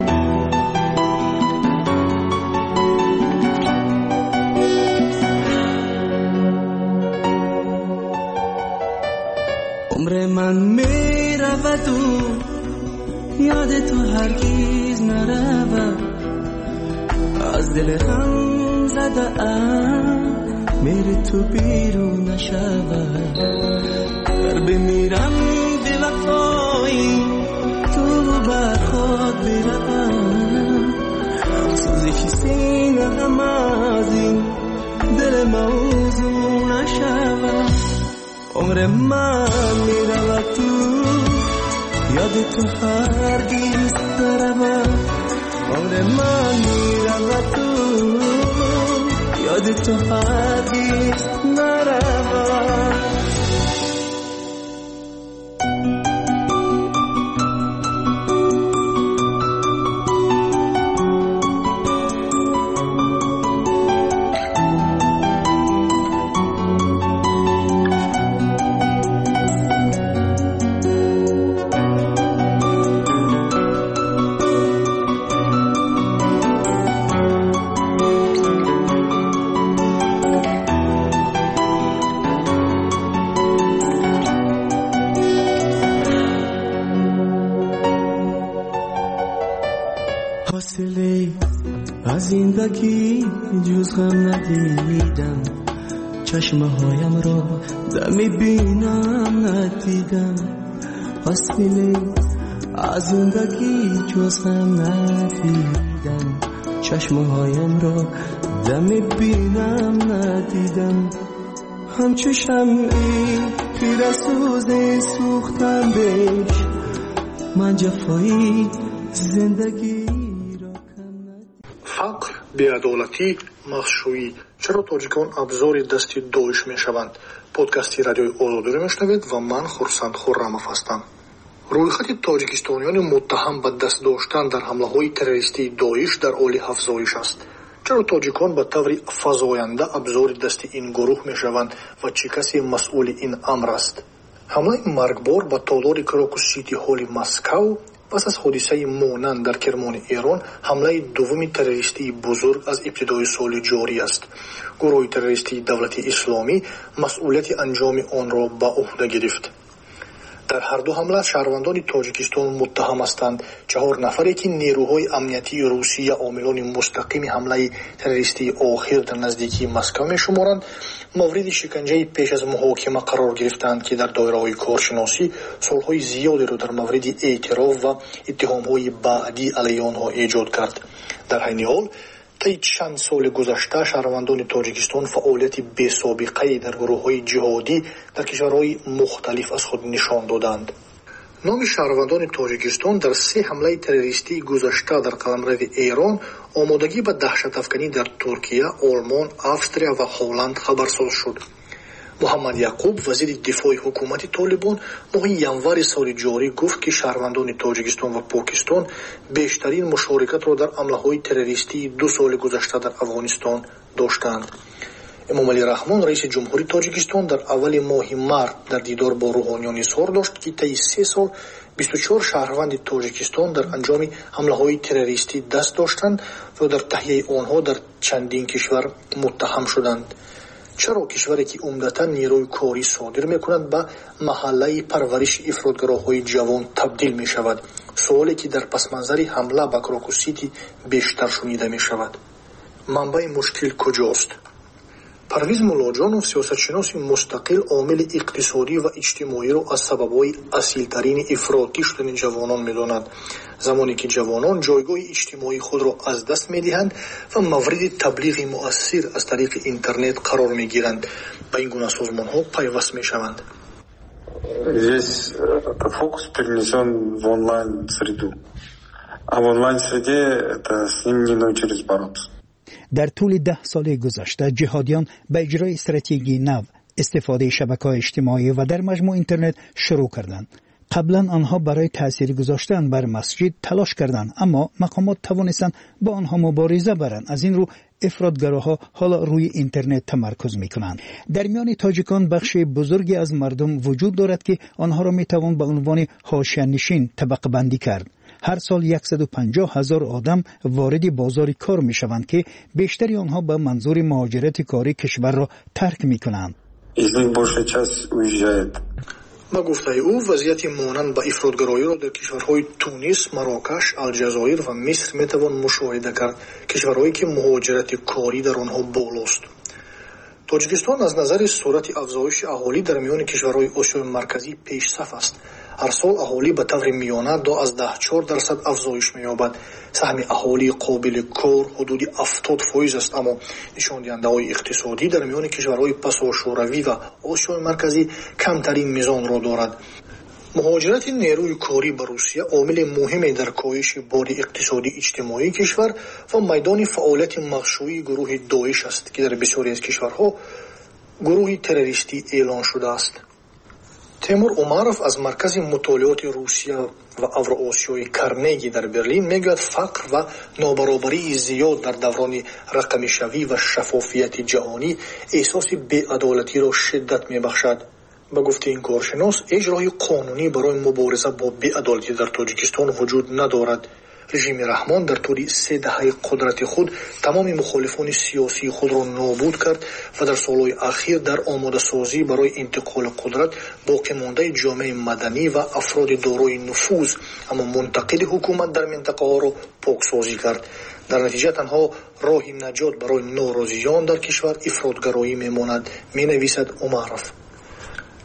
عمر من می رود و یاد تو هرگیز نرود، از دل غم زده ام میری تو بیرون نشود. در بمیرم بی وفایی تو بر خود بروم، سوزش سینه غم از این دل موضوع نشود. عمر من می رود تو یاد تو هرگیز نرود. عمر من می رود تو یاد تو هرگیز نرود. زندگی جز غم ندیدم، چشمه هایم را دمی بینم ندیدم. فاصله از زندگی جز غم ندیدم، چشمه هایم را دمی بینم ندیدم. همچو شمعی خیره سوزه سوختم بهش من جفایی زندگی فقر، بی‌عدالتی، مخشویی. چرا تاجیکان ابزار دستی داعش میشوند؟ پادکستی رادیوی آزادی رو میشنوید و من خورسند خرمов هستم. رویخط تاجیکستانیان متهم به دست داشتن در حمله‌های تروریستی داعش در حال افزایش است. چرا تاجیکان به طور فزاینده ابزار دستی این گروه میشوند و چه کسی مسئول این امر است؟ حمله مرگبار به تالار کراکوس سیتی هال مسکو پس از حادثه مانند در کرمان ایران حمله دوم تروریستی بزرگ از ابتدای سال جاری است. گروه تروریستی دولت اسلامی مسئولیت انجام آن را به عهده گرفت. در هر دو حمله شهروندان تاجیکستان متهم هستند. چهار نفری که نیروهای امنیتی روسیه عاملان مستقیم حمله تروریستی آخر در نزدیکی مسکو میشمارند مورد شکنجه پیش از محاکمه قرار گرفتند که در دایره‌های کارشناسی سالهای زیادی را در مورد اعتراف و اتهام‌های بعدی علیه آنها ایجاد کرد. در حین حال طی چند سال گذشته شهروندان تاجیکستان فعالیت بی‌سابقه‌ای در گروه‌های جهادی در کشورهای مختلف از خود نشان دادند. نام شهروندان تاجیکستان در سه حمله تروریستی گذشته در قلمرو ایران آمادگی به دهشت افکنی در ترکیه، آلمان، австрия و هلند خبرساز شد. محمد یعقوب وزیر دفاع حکومت طالبان ماه ینور سال جاری گفت که شهروندان تاجیکستان و پاکستان بیشترین مشارکت را در حمله‌های تروریستی دو سال گذشته در افغانستان داشتند. امام علی رحمان رئیس جمهوری تاجیکستان در اول ماه مارس در دیدار با روحانیان اظهار داشت که طی سه سال بیست و چهار شهروند تاجیکستان در انجام حمله‌های تروریستی دست داشتند و در تهیه آنها در چندین کشور متهم شدند. چرا کشوری که عمدتاً نیروی کاری صادر می‌کنند به محله پرورش افراطگراهای جوان تبدیل می‌شود؟ سوالی که در پس منظر حمله به کراکوس سیتی بیشتر شنیده می‌شود. منبع مشکل کجاست؟ پرویز ملاجانوف سیاستشناس مستقل عامل اقتصادی و اجتماعی را از سبب‌های اصیل‌ترین افراطی شدن جوانان می‌داند. زمانی که جوانان جایگاه اجتماعی خود را از دست می‌دهند و مورد تبلیغ مؤثر از طریق اینترنت قرار می‌گیرند به این گونه سازمان‌ها پیوست می‌شوند. Весь фокус перенесен в онлайн-среду. А в онлайн-среде это с ним не научились бороться. در طول ده سال گذشته جهادیان به اجرای استراتژی نو استفاده شبکه‌های اجتماعی و در مجموع اینترنت شروع کردند. قبلا آنها برای تأثیر گذاشتن بر مسجد تلاش کردند اما مقامات توانستند با آنها مبارزه برند. از این رو افراطگراها حالا روی اینترنت تمرکز می‌کنند. در میان تاجیکان بخش بزرگی از مردم وجود دارد که آنها را می‌توان به عنوان حاشیه‌نشین طبقه بندی کرد. هر سال صد و پنجاه هزار آدم وارد بازار کار می‌شوند که بیشتری آنها به منظور مهاجرت کاری کشور را ترک می‌کنند. با گفته او وضعیت مانند به افراطگرایی را در کشورهای تونس، مراکش، الجزایر و مصر میتوان مشاهده کرد، کشورهایی که مهاجرت کاری در آنها بالاست. تاجیکستان از نظر سرعت افزایش اهالی در میان کشورهای آسیای مرکزی پیش صف است. هر سال اهالی به طور میانه دو از ده چهار درصد افزایش می‌یابد. سهم اهالی قابل کار حدود هفتاد فیصد است اما نشان دهنده‌های اقتصادی در میان کشورهای پسا شوروی و آسیای مرکزی کمترین میزان را دارد. مهاجرت نیروی کاری به روسیه عامل مهمی در کاهش بار اقتصادی اجتماعی کشور و میدان فعالیت مخشویی گروه داعش است که در بسیاری از کشورها گروه تروریستی اعلان شده است. تیمور عمروف از مرکز مطالعات روسیه و اوراسیای کرنگی در برلین میگوید فقر و نابرابری زیاد در دوران رقمی شوی و شفافیت جهانی احساس بی‌عدالتی را شدت میبخشد. به گفته این کارشناس اجرای قانونی برای مبارزه با بی‌عدالتی در تاجیکستان وجود ندارد. رژیم رحمان در طول سه دهه قدرت خود تمام مخالفان سیاسی خود را نابود کرد و در سالهای اخیر در آماده سازی برای انتقال قدرت باقی مانده جامعه مدنی و افراد دارای نفوذ اما منتقد حکومت در منطقه ها را پاکسازی کرد. در نتیجه تنها راه نجات برای ناراضیان در کشور افراطگرایی میماند، می نویسد عمروف.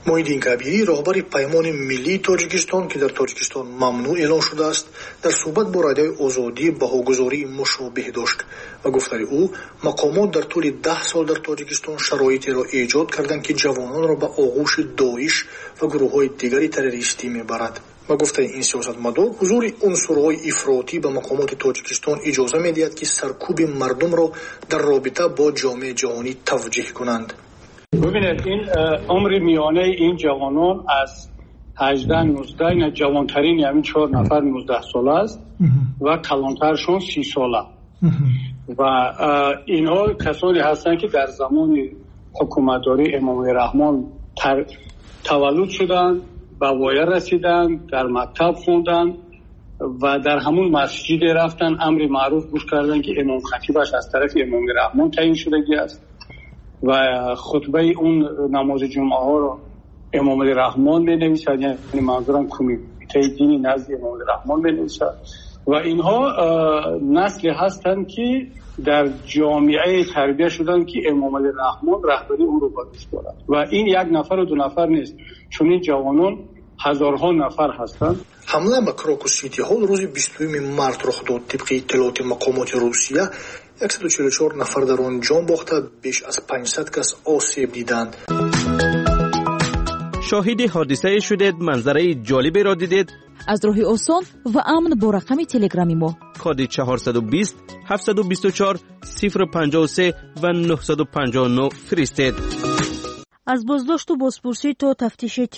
موحدین کبیری راهبر پیمان ملی تاجیکستان که در تاجیکستان ممنوع اعلان شده است در صحبت با رادیوی آزادی بهاگزاری مشابه داشت و گفته او مقامات در طول ده سال در تاجیکستان شرایطی را ایجاد کردند که جوانان را به آغوش داعش و گروه‌های دیگری تروریستی میبرد. و گفته این سیاستمدار حضور عنصرهای افراطی به مقامات تاجیکستان اجازه می‌دهد که سرکوب مردم را در رابطه با جامعه جهانی توجیه کنند. ببینید این عمر میانه این جوانان از هجده نوزده این جوانترین یعنی چهار نفر نوزده ساله است و کلانترشون سی ساله و اینها کسانی هستند که در زمان حکومتداری امام رحمان تولد شدند، به وایه رسیدن، در مکتب خوندن و در همون مسجد رفتن امر معروف گوش کردن که امام خطیبش از طرف امام رحمان تعیین شدگی است و خطبه اون نماز جمعه ها رو امام رحمان می نویسد، یعنی منظورم کمیته دینی نزد امام رحمان می نویسد و اینها نسلی هستند که در جامعه تربیت شدن که امام رحمان رهبری اون رو باید دارد و این یک نفر و دو نفر نیست، چون این جوانان هزارها نفر هستند. حمله به کراکوس سیتی هال روز بیست و دو مارس رخ داد. طبق اطلاعات مقامات روسیه صد و چهل و چهار نفر در آن جان باخته، بیش از پانصد کس آسیب دیدند. شاهد حادثه شدید، منظره جالبی را دیدید؟ از راه آسان و امن با رقم تلگرامی ما کد چهارصد و بیست هفتصد و بیست و چهار صفر پنجاه و سه و نهصد و پنجاه و نه فرستید. از بازداشت و بازپرسی تا تفتیش